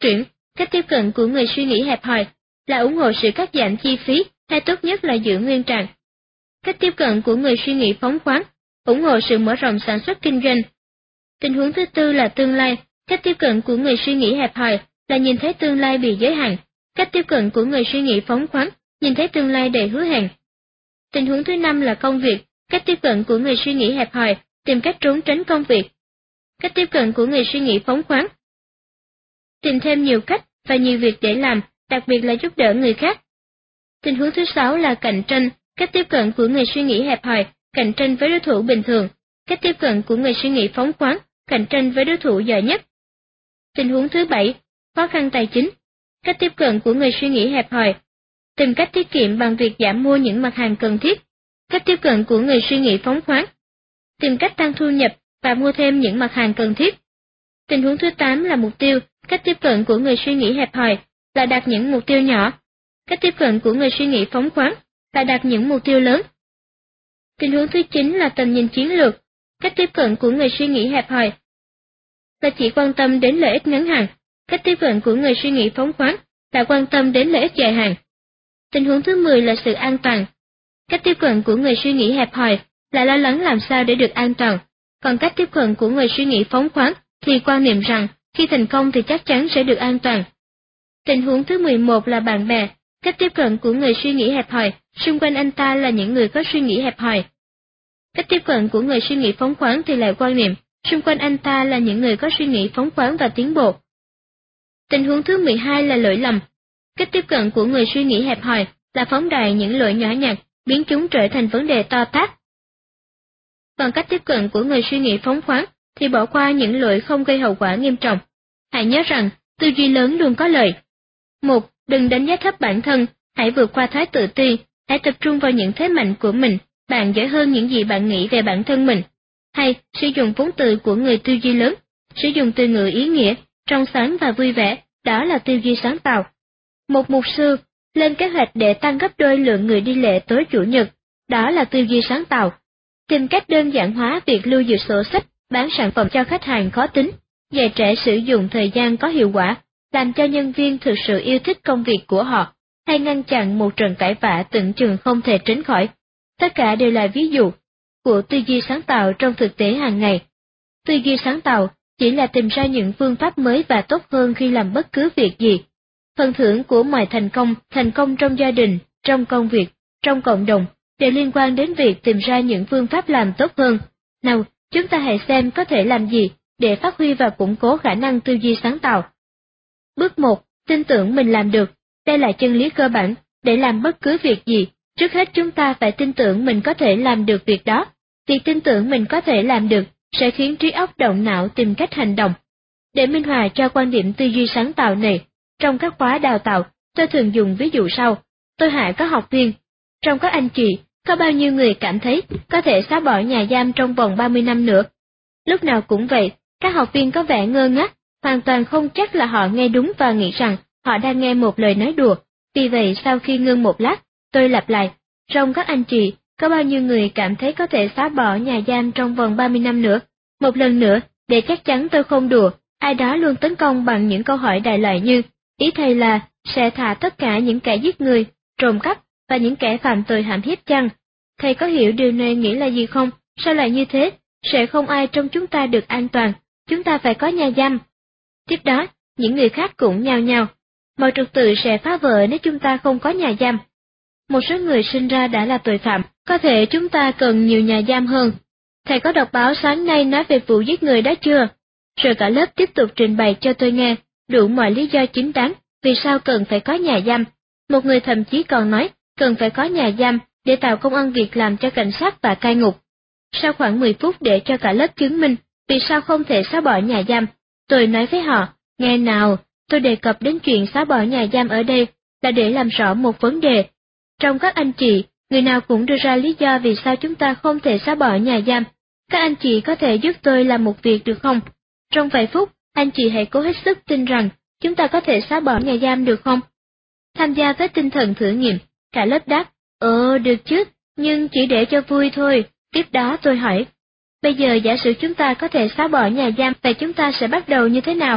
Cách tiếp cận của người suy nghĩ hẹp hòi là ủng hộ sự cắt giảm chi phí hay tốt nhất là giữ nguyên trạng. Cách tiếp cận của người suy nghĩ phóng khoáng, ủng hộ sự mở rộng sản xuất kinh doanh. Tình huống thứ tư là tương lai. Cách tiếp cận của người suy nghĩ hẹp hòi là nhìn thấy tương lai bị giới hạn. Cách tiếp cận của người suy nghĩ phóng khoáng, nhìn thấy tương lai đầy hứa hẹn. Tình huống thứ năm là công việc. Cách tiếp cận của người suy nghĩ hẹp hòi, tìm cách trốn tránh công việc. Cách tiếp cận của người suy nghĩ phóng khoáng, tìm thêm nhiều cách và nhiều việc để làm, đặc biệt là giúp đỡ người khác. Tình huống thứ sáu là cạnh tranh. Cách tiếp cận của người suy nghĩ hẹp hòi, cạnh tranh với đối thủ bình thường. Cách tiếp cận của người suy nghĩ phóng khoáng, cạnh tranh với đối thủ giỏi nhất. Tình huống thứ bảy, khó khăn tài chính. Cách tiếp cận của người suy nghĩ hẹp hòi, tìm cách tiết kiệm bằng việc giảm mua những mặt hàng cần thiết. Cách tiếp cận của người suy nghĩ phóng khoáng, tìm cách tăng thu nhập và mua thêm những mặt hàng cần thiết. Tình huống thứ tám là mục tiêu. Cách tiếp cận của người suy nghĩ hẹp hòi là đặt những mục tiêu nhỏ. Cách tiếp cận của người suy nghĩ phóng khoáng là đặt những mục tiêu lớn. Tình huống thứ chín là tầm nhìn chiến lược. Cách tiếp cận của người suy nghĩ hẹp hòi là chỉ quan tâm đến lợi ích ngắn hạn. Cách tiếp cận của người suy nghĩ phóng khoáng là quan tâm đến lợi ích dài hạn. Tình huống thứ mười là sự an toàn. Cách tiếp cận của người suy nghĩ hẹp hòi là lo lắng làm sao để được an toàn, còn cách tiếp cận của người suy nghĩ phóng khoáng thì quan niệm rằng khi thành công thì chắc chắn sẽ được an toàn. Tình huống thứ mười một là bạn bè. Cách tiếp cận của người suy nghĩ hẹp hòi, xung quanh anh ta là những người có suy nghĩ hẹp hòi. Cách tiếp cận của người suy nghĩ phóng khoáng thì lại quan niệm, xung quanh anh ta là những người có suy nghĩ phóng khoáng và tiến bộ. Tình huống thứ mười hai là lỗi lầm. Cách tiếp cận của người suy nghĩ hẹp hòi là phóng đại những lỗi nhỏ nhặt, biến chúng trở thành vấn đề to tát. Còn cách tiếp cận của người suy nghĩ phóng khoáng thì bỏ qua những lỗi không gây hậu quả nghiêm trọng. Hãy nhớ rằng, tư duy lớn luôn có lợi. Một, đừng đánh giá thấp bản thân, hãy vượt qua thái tự ti, hãy tập trung vào những thế mạnh của mình, bạn giỏi hơn những gì bạn nghĩ về bản thân mình. Hai, sử dụng vốn từ của người tư duy lớn, sử dụng từ ngữ ý nghĩa, trong sáng và vui vẻ, đó là tư duy sáng tạo. Một mục sư, lên kế hoạch để tăng gấp đôi lượng người đi lễ tối chủ nhật, đó là tư duy sáng tạo. Tìm cách đơn giản hóa việc lưu giữ sổ sách, bán sản phẩm cho khách hàng khó tính, dạy trẻ sử dụng thời gian có hiệu quả, làm cho nhân viên thực sự yêu thích công việc của họ, hay ngăn chặn một trận cãi vã tưởng chừng không thể tránh khỏi. Tất cả đều là ví dụ của tư duy sáng tạo trong thực tế hàng ngày. Tư duy sáng tạo chỉ là tìm ra những phương pháp mới và tốt hơn khi làm bất cứ việc gì. Phần thưởng của mọi thành công, thành công trong gia đình, trong công việc, trong cộng đồng, đều liên quan đến việc tìm ra những phương pháp làm tốt hơn. Nào, chúng ta hãy xem có thể làm gì để phát huy và củng cố khả năng tư duy sáng tạo. Bước một, tin tưởng mình làm được. Đây là chân lý cơ bản, để làm bất cứ việc gì, trước hết chúng ta phải tin tưởng mình có thể làm được việc đó. Việc tin tưởng mình có thể làm được sẽ khiến trí óc động não tìm cách hành động. Để minh họa cho quan điểm tư duy sáng tạo này, trong các khóa đào tạo, tôi thường dùng ví dụ sau. Tôi hỏi các học viên, trong các anh chị, có bao nhiêu người cảm thấy có thể xóa bỏ nhà giam trong vòng ba mươi năm nữa? Lúc nào cũng vậy, các học viên có vẻ ngơ ngác, hoàn toàn không chắc là họ nghe đúng và nghĩ rằng họ đang nghe một lời nói đùa. Vì vậy sau khi ngưng một lát, tôi lặp lại, trong các anh chị, có bao nhiêu người cảm thấy có thể xóa bỏ nhà giam trong vòng ba mươi năm nữa? Một lần nữa, để chắc chắn tôi không đùa, ai đó luôn tấn công bằng những câu hỏi đại loại như, ý thầy là, sẽ thả tất cả những kẻ giết người, trộm cắp, và những kẻ phạm tội hãm hiếp chăng? Thầy có hiểu điều này nghĩa là gì không? Sao lại như thế? Sẽ không ai trong chúng ta được an toàn, chúng ta phải có nhà giam. Tiếp đó, những người khác cũng nhao nhao. Mọi trật tự sẽ phá vỡ nếu chúng ta không có nhà giam. Một số người sinh ra đã là tội phạm, có thể chúng ta cần nhiều nhà giam hơn. Thầy có đọc báo sáng nay nói về vụ giết người đó chưa? Rồi cả lớp tiếp tục trình bày cho tôi nghe đủ mọi lý do chính đáng vì sao cần phải có nhà giam. Một người thậm chí còn nói cần phải có nhà giam để tạo công ăn việc làm cho cảnh sát và cai ngục. Sau khoảng mười phút để cho cả lớp chứng minh vì sao không thể xóa bỏ nhà giam, tôi nói với họ, nghe nào, tôi đề cập đến chuyện xóa bỏ nhà giam ở đây là để làm rõ một vấn đề. Trong các anh chị, người nào cũng đưa ra lý do vì sao chúng ta không thể xóa bỏ nhà giam. Các anh chị có thể giúp tôi làm một việc được không? Trong vài phút, anh chị hãy cố hết sức tin rằng chúng ta có thể xóa bỏ nhà giam được không? Tham gia với tinh thần thử nghiệm, cả lớp đáp, ờ được chứ, nhưng chỉ để cho vui thôi. Tiếp đó tôi hỏi, bây giờ giả sử chúng ta có thể xóa bỏ nhà giam, vậy chúng ta sẽ bắt đầu như thế nào?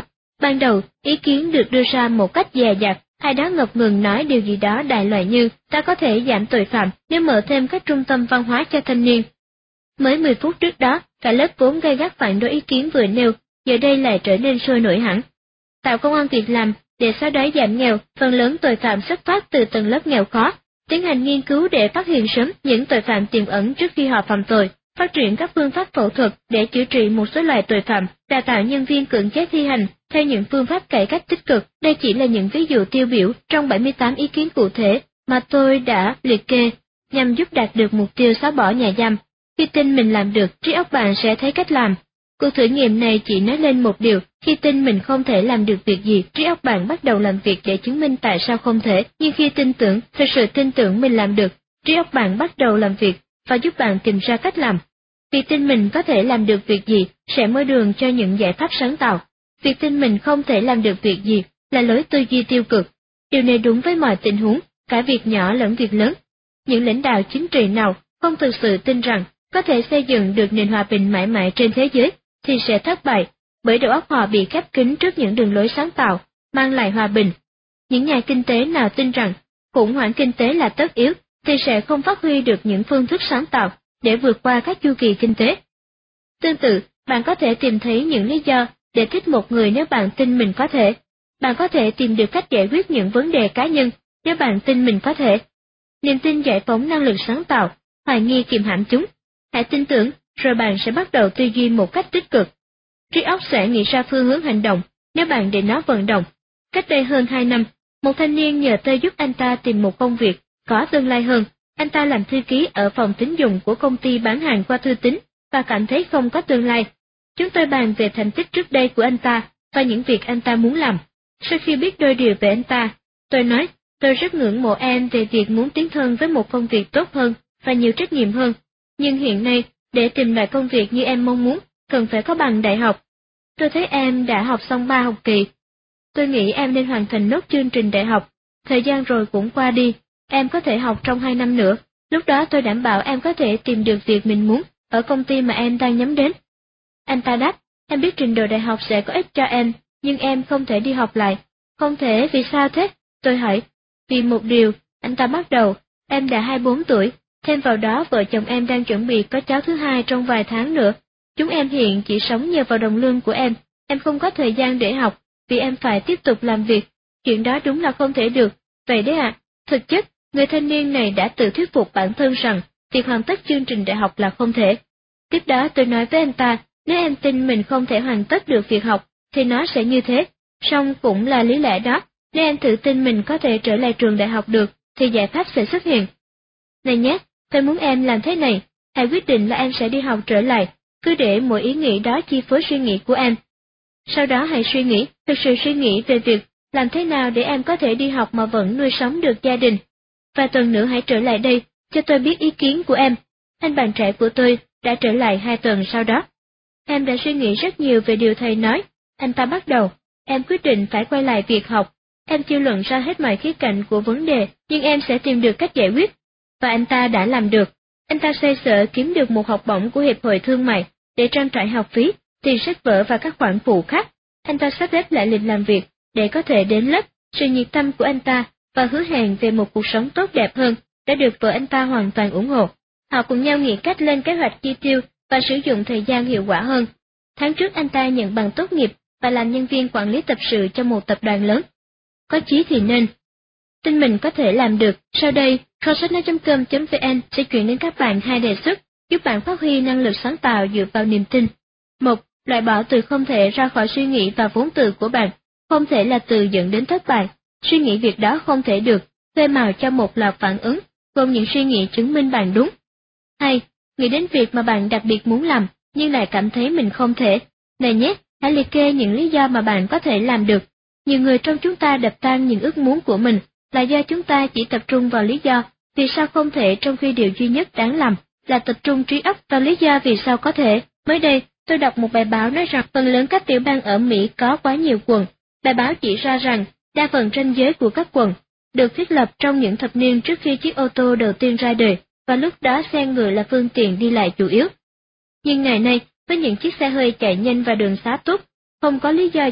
Ban đầu, ý kiến được đưa ra một cách dè dặt, ai đó ngập ngừng nói điều gì đó đại loại như ta có thể giảm tội phạm nếu mở thêm các trung tâm văn hóa cho thanh niên. Mới mười phút trước đó, cả lớp vốn gay gắt phản đối ý kiến vừa nêu, giờ đây lại trở nên sôi nổi hẳn. Tạo công ăn việc làm để xóa đói giảm nghèo, phần lớn tội phạm xuất phát từ tầng lớp nghèo khó. Tiến hành nghiên cứu để phát hiện sớm những tội phạm tiềm ẩn trước khi họ phạm tội, phát triển các phương pháp phẫu thuật để chữa trị một số loại tội phạm, đào tạo nhân viên cưỡng chế thi hành theo những phương pháp cải cách tích cực. Đây chỉ là những ví dụ tiêu biểu trong bảy mươi tám ý kiến cụ thể mà tôi đã liệt kê nhằm giúp đạt được mục tiêu xóa bỏ nhà giam. Khi tin mình làm được, trí óc bạn sẽ thấy cách làm. Cuộc thử nghiệm này chỉ nói lên một điều, khi tin mình không thể làm được việc gì, trí óc bạn bắt đầu làm việc để chứng minh tại sao không thể, nhưng khi tin tưởng, thực sự tin tưởng mình làm được, trí óc bạn bắt đầu làm việc và giúp bạn tìm ra cách làm. Việc tin mình có thể làm được việc gì sẽ mở đường cho những giải pháp sáng tạo. Việc tin mình không thể làm được việc gì là lối tư duy tiêu cực. Điều này đúng với mọi tình huống, cả việc nhỏ lẫn việc lớn. Những lãnh đạo chính trị nào không thực sự tin rằng có thể xây dựng được nền hòa bình mãi mãi trên thế giới, thì sẽ thất bại, bởi đầu óc họ bị khép kín trước những đường lối sáng tạo, mang lại hòa bình. Những nhà kinh tế nào tin rằng khủng hoảng kinh tế là tất yếu, thì sẽ không phát huy được những phương thức sáng tạo để vượt qua các chu kỳ kinh tế. Tương tự, bạn có thể tìm thấy những lý do để thích một người nếu bạn tin mình có thể. Bạn có thể tìm được cách giải quyết những vấn đề cá nhân nếu bạn tin mình có thể. Niềm tin giải phóng năng lực sáng tạo, hoài nghi kiềm hãm chúng. Hãy tin tưởng, rồi bạn sẽ bắt đầu tư duy một cách tích cực. Trí óc sẽ nghĩ ra phương hướng hành động nếu bạn để nó vận động. Cách đây hơn hai năm, một thanh niên nhờ tôi giúp anh ta tìm một công việc có tương lai hơn. Anh ta làm thư ký ở phòng tín dụng của công ty bán hàng qua thư tín và cảm thấy không có tương lai. Chúng tôi bàn về thành tích trước đây của anh ta và những việc anh ta muốn làm. Sau khi biết đôi điều về anh ta, tôi nói, tôi rất ngưỡng mộ em về việc muốn tiến thân với một công việc tốt hơn và nhiều trách nhiệm hơn. Nhưng hiện nay, để tìm lại công việc như em mong muốn, cần phải có bằng đại học. Tôi thấy em đã học xong ba học kỳ. Tôi nghĩ em nên hoàn thành nốt chương trình đại học. Thời gian rồi cũng qua đi, em có thể học trong hai năm nữa. Lúc đó tôi đảm bảo em có thể tìm được việc mình muốn ở công ty mà em đang nhắm đến. Anh ta đáp, em biết trình độ đại học sẽ có ích cho em, nhưng em không thể đi học lại. Không thể, vì sao thế? Tôi hỏi. Vì một điều, anh ta bắt đầu, em đã hai mươi bốn tuổi, thêm vào đó vợ chồng em đang chuẩn bị có cháu thứ hai trong vài tháng nữa. Chúng em hiện chỉ sống nhờ vào đồng lương của em, em không có thời gian để học, vì em phải tiếp tục làm việc. Chuyện đó đúng là không thể được. Vậy đấy ạ, à, thực chất, người thanh niên này đã tự thuyết phục bản thân rằng việc hoàn tất chương trình đại học là không thể. Tiếp đó tôi nói với anh ta, nếu em tin mình không thể hoàn tất được việc học, thì nó sẽ như thế. Song cũng là lý lẽ đó, nếu em tự tin mình có thể trở lại trường đại học được, thì giải pháp sẽ xuất hiện. Này nhé, tôi muốn em làm thế này, hãy quyết định là em sẽ đi học trở lại, cứ để mỗi ý nghĩ đó chi phối suy nghĩ của em. Sau đó hãy suy nghĩ, thực sự suy nghĩ về việc làm thế nào để em có thể đi học mà vẫn nuôi sống được gia đình. Vài tuần nữa hãy trở lại đây, cho tôi biết ý kiến của em. Anh bạn trẻ của tôi đã trở lại hai tuần sau đó. Em đã suy nghĩ rất nhiều về điều thầy nói. Anh ta bắt đầu, em quyết định phải quay lại việc học. Em chưa luận ra hết mọi khía cạnh của vấn đề, nhưng em sẽ tìm được cách giải quyết. Và anh ta đã làm được. Anh ta xoay sở kiếm được một học bổng của Hiệp hội Thương mại để trang trải học phí, tiền sách vở và các khoản phụ khác. Anh ta sắp xếp lại lịch làm việc để có thể đến lớp. Sự nhiệt tâm của anh ta và hứa hẹn về một cuộc sống tốt đẹp hơn đã được vợ anh ta hoàn toàn ủng hộ. Họ cùng nhau nghĩ cách lên kế hoạch chi tiêu và sử dụng thời gian hiệu quả hơn. Tháng trước anh ta nhận bằng tốt nghiệp và làm nhân viên quản lý tập sự cho một tập đoàn lớn. Có chí thì nên. Tin mình có thể làm được. Sau đây, kho sách nói chấm com chấm vn sẽ chuyển đến các bạn hai đề xuất giúp bạn phát huy năng lực sáng tạo dựa vào niềm tin. Một, loại bỏ từ không thể ra khỏi suy nghĩ và vốn từ của bạn. Không thể là từ dẫn đến thất bại. Suy nghĩ việc đó không thể được, thuê màu cho một loạt phản ứng, gồm những suy nghĩ chứng minh bạn đúng. Hai, nghĩ đến việc mà bạn đặc biệt muốn làm, nhưng lại cảm thấy mình không thể. Này nhé, hãy liệt kê những lý do mà bạn có thể làm được. Nhiều người trong chúng ta đập tan những ước muốn của mình là do chúng ta chỉ tập trung vào lý do vì sao không thể, trong khi điều duy nhất đáng làm là tập trung trí óc vào lý do vì sao có thể. Mới đây, tôi đọc một bài báo nói rằng phần lớn các tiểu bang ở Mỹ có quá nhiều quận. Bài báo chỉ ra rằng đa phần ranh giới của các quận được thiết lập trong những thập niên trước khi chiếc ô tô đầu tiên ra đời, và lúc đó xe ngựa là phương tiện đi lại chủ yếu. Nhưng ngày nay, với những chiếc xe hơi chạy nhanh và đường xá tốt, không có lý do gì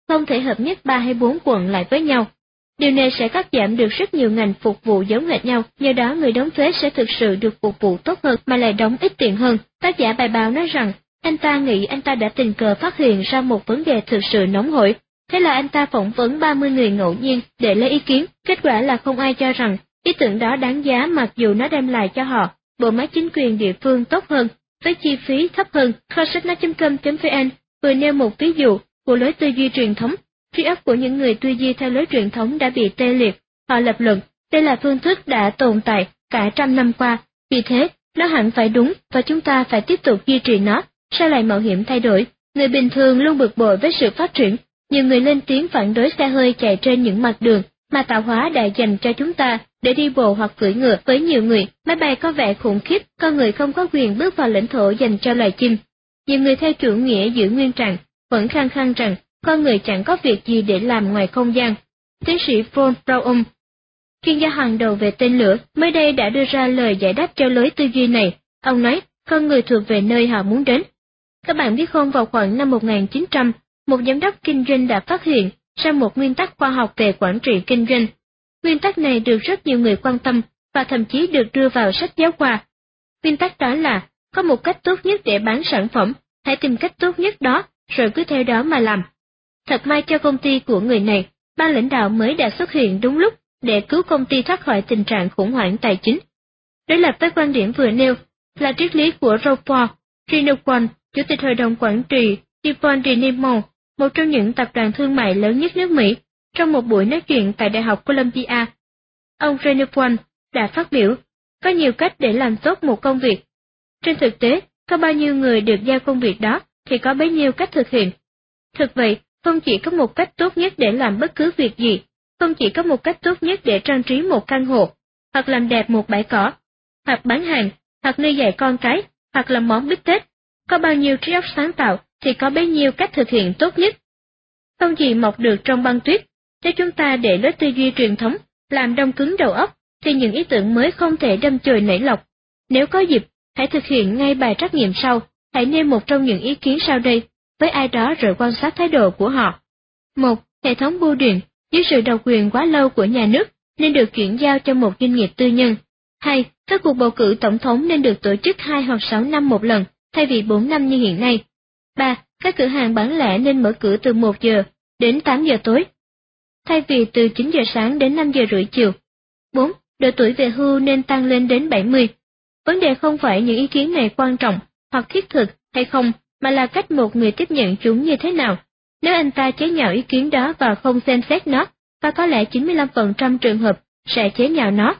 không thể hợp nhất ba hay bốn quận lại với nhau. Điều này sẽ cắt giảm được rất nhiều ngành phục vụ giống hệt nhau, nhờ đó người đóng thuế sẽ thực sự được phục vụ tốt hơn mà lại đóng ít tiền hơn. Tác giả bài báo nói rằng, anh ta nghĩ anh ta đã tình cờ phát hiện ra một vấn đề thực sự nóng hổi. Thế là anh ta phỏng vấn ba mươi người ngẫu nhiên để lấy ý kiến, kết quả là không ai cho rằng ý tưởng đó đáng giá mặc dù nó đem lại cho họ bộ máy chính quyền địa phương tốt hơn, với chi phí thấp hơn. Kho sách nói chấm com chấm vn vừa nêu một ví dụ của lối tư duy truyền thống. Trí óc của những người tư duy theo lối truyền thống đã bị tê liệt. Họ lập luận, đây là phương thức đã tồn tại cả trăm năm qua, vì thế, nó hẳn phải đúng và chúng ta phải tiếp tục duy trì nó, sao lại mạo hiểm thay đổi. Người bình thường luôn bực bội với sự phát triển, nhiều người lên tiếng phản đối xe hơi chạy trên những mặt đường mà tạo hóa đã dành cho chúng ta để đi bộ hoặc cưỡi ngựa. Với nhiều người, máy bay có vẻ khủng khiếp, con người không có quyền bước vào lãnh thổ dành cho loài chim. Nhiều người theo chủ nghĩa giữ nguyên trạng, vẫn khăng khăng rằng con người chẳng có việc gì để làm ngoài không gian. Tiến sĩ von Braun, chuyên gia hàng đầu về tên lửa, mới đây đã đưa ra lời giải đáp cho lối tư duy này. Ông nói, con người thuộc về nơi họ muốn đến. Các bạn biết không, vào khoảng năm một nghìn chín trăm, một giám đốc kinh doanh đã phát hiện ra một nguyên tắc khoa học về quản trị kinh doanh. Nguyên tắc này được rất nhiều người quan tâm và thậm chí được đưa vào sách giáo khoa. Nguyên tắc đó là, có một cách tốt nhất để bán sản phẩm, hãy tìm cách tốt nhất đó, rồi cứ theo đó mà làm. Thật may cho công ty của người này, ban lãnh đạo mới đã xuất hiện đúng lúc để cứu công ty thoát khỏi tình trạng khủng hoảng tài chính. Đối lập với quan điểm vừa nêu là triết lý của Ralph Trinquant, chủ tịch hội đồng quản trị DuPont de Nemours, một trong những tập đoàn thương mại lớn nhất nước Mỹ. Trong một buổi nói chuyện tại Đại học Columbia, ông Trinquant đã phát biểu, có nhiều cách để làm tốt một công việc. Trên thực tế, có bao nhiêu người được giao công việc đó thì có bấy nhiêu cách thực hiện. Thực vậy, không chỉ có một cách tốt nhất để làm bất cứ việc gì, không chỉ có một cách tốt nhất để trang trí một căn hộ, hoặc làm đẹp một bãi cỏ, hoặc bán hàng, hoặc nuôi dạy con cái, hoặc làm món bít tết. Có bao nhiêu trí óc sáng tạo thì có bấy nhiêu cách thực hiện tốt nhất. Không gì mọc được trong băng tuyết. Nếu chúng ta để lối tư duy truyền thống làm đông cứng đầu óc, thì những ý tưởng mới không thể đâm chồi nảy lộc. Nếu có dịp, hãy thực hiện ngay bài trắc nghiệm sau. Hãy nêu một trong những ý kiến sau đây với ai đó rồi quan sát thái độ của họ. Một, hệ thống bưu điện dưới sự độc quyền quá lâu của nhà nước nên được chuyển giao cho một doanh nghiệp tư nhân. Hai, các cuộc bầu cử tổng thống nên được tổ chức hai hoặc sáu năm một lần, thay vì bốn năm như hiện nay. Ba, các cửa hàng bán lẻ nên mở cửa từ một giờ đến tám giờ tối, thay vì từ chín giờ sáng đến năm giờ rưỡi chiều. Bốn, độ tuổi về hưu nên tăng lên đến bảy mươi. Vấn đề không phải những ý kiến này quan trọng hoặc thiết thực hay không, mà là cách một người tiếp nhận chúng như thế nào. Nếu anh ta chế nhạo ý kiến đó và không xem xét nó, và có lẽ chín mươi lăm phần trăm trường hợp sẽ chế nhạo nó,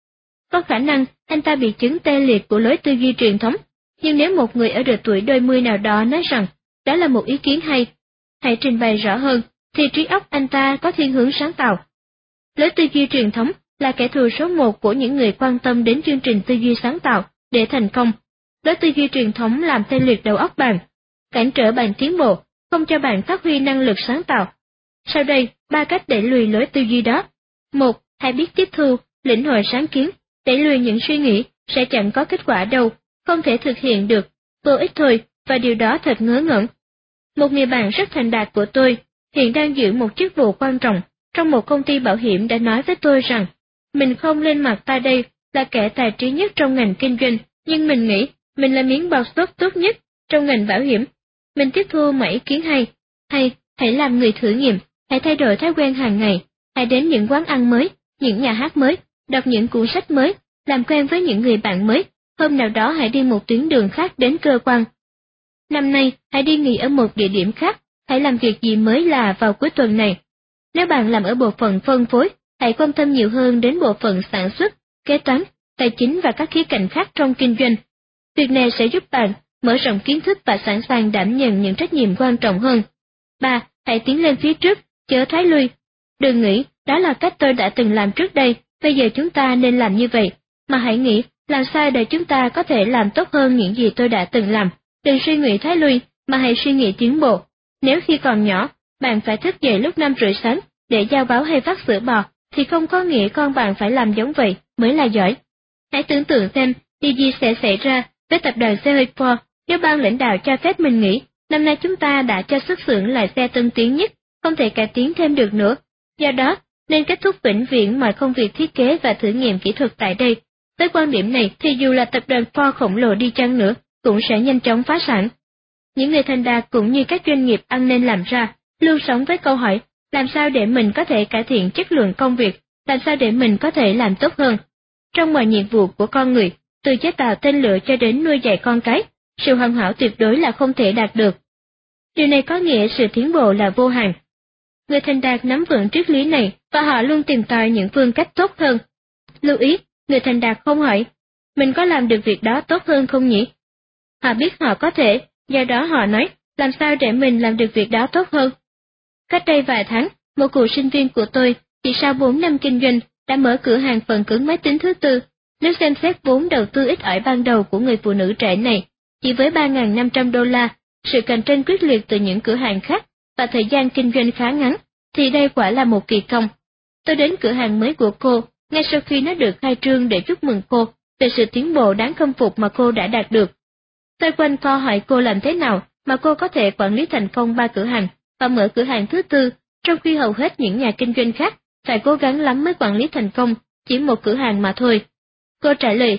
có khả năng anh ta bị chứng tê liệt của lối tư duy truyền thống. Nhưng nếu một người ở độ tuổi đôi mươi nào đó nói rằng đó là một ý kiến hay, hãy trình bày rõ hơn, thì trí óc anh ta có thiên hướng sáng tạo. Lối tư duy truyền thống là kẻ thù số một của những người quan tâm đến chương trình tư duy sáng tạo để thành công. Lối tư duy truyền thống làm tê liệt đầu óc bạn, cản trở bạn tiến bộ, không cho bạn phát huy năng lực sáng tạo. Sau đây, ba cách để lùi lối tư duy đó. Một, hãy biết tiếp thu, lĩnh hội sáng kiến. Để lùi những suy nghĩ sẽ chẳng có kết quả đâu, không thể thực hiện được, vô ích thôi, và điều đó thật ngớ ngẩn. Một người bạn rất thành đạt của tôi, hiện đang giữ một chức vụ quan trọng trong một công ty bảo hiểm, đã nói với tôi rằng, mình không lên mặt ta đây là kẻ tài trí nhất trong ngành kinh doanh, nhưng mình nghĩ mình là miếng bọc tốt tốt nhất trong ngành bảo hiểm. Mình tiếp thu mọi ý kiến hay, hay, hãy làm người thử nghiệm, hãy thay đổi thói quen hàng ngày, hãy đến những quán ăn mới, những nhà hát mới, đọc những cuốn sách mới, làm quen với những người bạn mới, hôm nào đó hãy đi một tuyến đường khác đến cơ quan. Năm nay, hãy đi nghỉ ở một địa điểm khác, hãy làm việc gì mới là vào cuối tuần này. Nếu bạn làm ở bộ phận phân phối, hãy quan tâm nhiều hơn đến bộ phận sản xuất, kế toán, tài chính và các khía cạnh khác trong kinh doanh. Việc này sẽ giúp bạn mở rộng kiến thức và sẵn sàng đảm nhận những trách nhiệm quan trọng hơn. Ba, hãy tiến lên phía trước, chớ thoái lui. Đừng nghĩ, đó là cách tôi đã từng làm trước đây, bây giờ chúng ta nên làm như vậy, mà hãy nghĩ, làm sao để chúng ta có thể làm tốt hơn những gì tôi đã từng làm. Đừng suy nghĩ thoái lui, mà hãy suy nghĩ tiến bộ. Nếu khi còn nhỏ, bạn phải thức dậy lúc năm rưỡi sáng để giao báo hay vắt sữa bò, thì không có nghĩa con bạn phải làm giống vậy mới là giỏi. Hãy tưởng tượng xem điều gì sẽ xảy ra với tập đoàn xe hơi Ford nếu ban lãnh đạo cho phép mình nghĩ, năm nay chúng ta đã cho xuất xưởng loại xe tân tiến nhất không thể cải tiến thêm được nữa. Do đó, nên kết thúc vĩnh viễn mọi công việc thiết kế và thử nghiệm kỹ thuật tại đây. Với quan điểm này thì dù là tập đoàn Ford khổng lồ đi chăng nữa, cũng sẽ nhanh chóng phá sản. Những người thành đạt cũng như các doanh nghiệp ăn nên làm ra, luôn sống với câu hỏi, làm sao để mình có thể cải thiện chất lượng công việc, làm sao để mình có thể làm tốt hơn. Trong mọi nhiệm vụ của con người, từ chế tạo tên lửa cho đến nuôi dạy con cái, sự hoàn hảo tuyệt đối là không thể đạt được. Điều này có nghĩa sự tiến bộ là vô hạn. Người thành đạt nắm vững triết lý này và họ luôn tìm tòi những phương cách tốt hơn. Lưu ý, người thành đạt không hỏi, mình có làm được việc đó tốt hơn không nhỉ? Họ biết họ có thể, do đó họ nói, làm sao để mình làm được việc đó tốt hơn? Cách đây vài tháng, một cựu sinh viên của tôi, chỉ sau bốn năm kinh doanh, đã mở cửa hàng phần cứng máy tính thứ tư. Nếu xem xét vốn đầu tư ít ỏi ban đầu của người phụ nữ trẻ này, chỉ với ba nghìn năm trăm đô la, sự cạnh tranh quyết liệt từ những cửa hàng khác và thời gian kinh doanh khá ngắn, thì đây quả là một kỳ công. Tôi đến cửa hàng mới của cô, ngay sau khi nó được khai trương để chúc mừng cô về sự tiến bộ đáng khâm phục mà cô đã đạt được. Tôi quanh co hỏi cô làm thế nào mà cô có thể quản lý thành công ba cửa hàng và mở cửa hàng thứ tư, trong khi hầu hết những nhà kinh doanh khác phải cố gắng lắm mới quản lý thành công chỉ một cửa hàng mà thôi. Cô trả lời,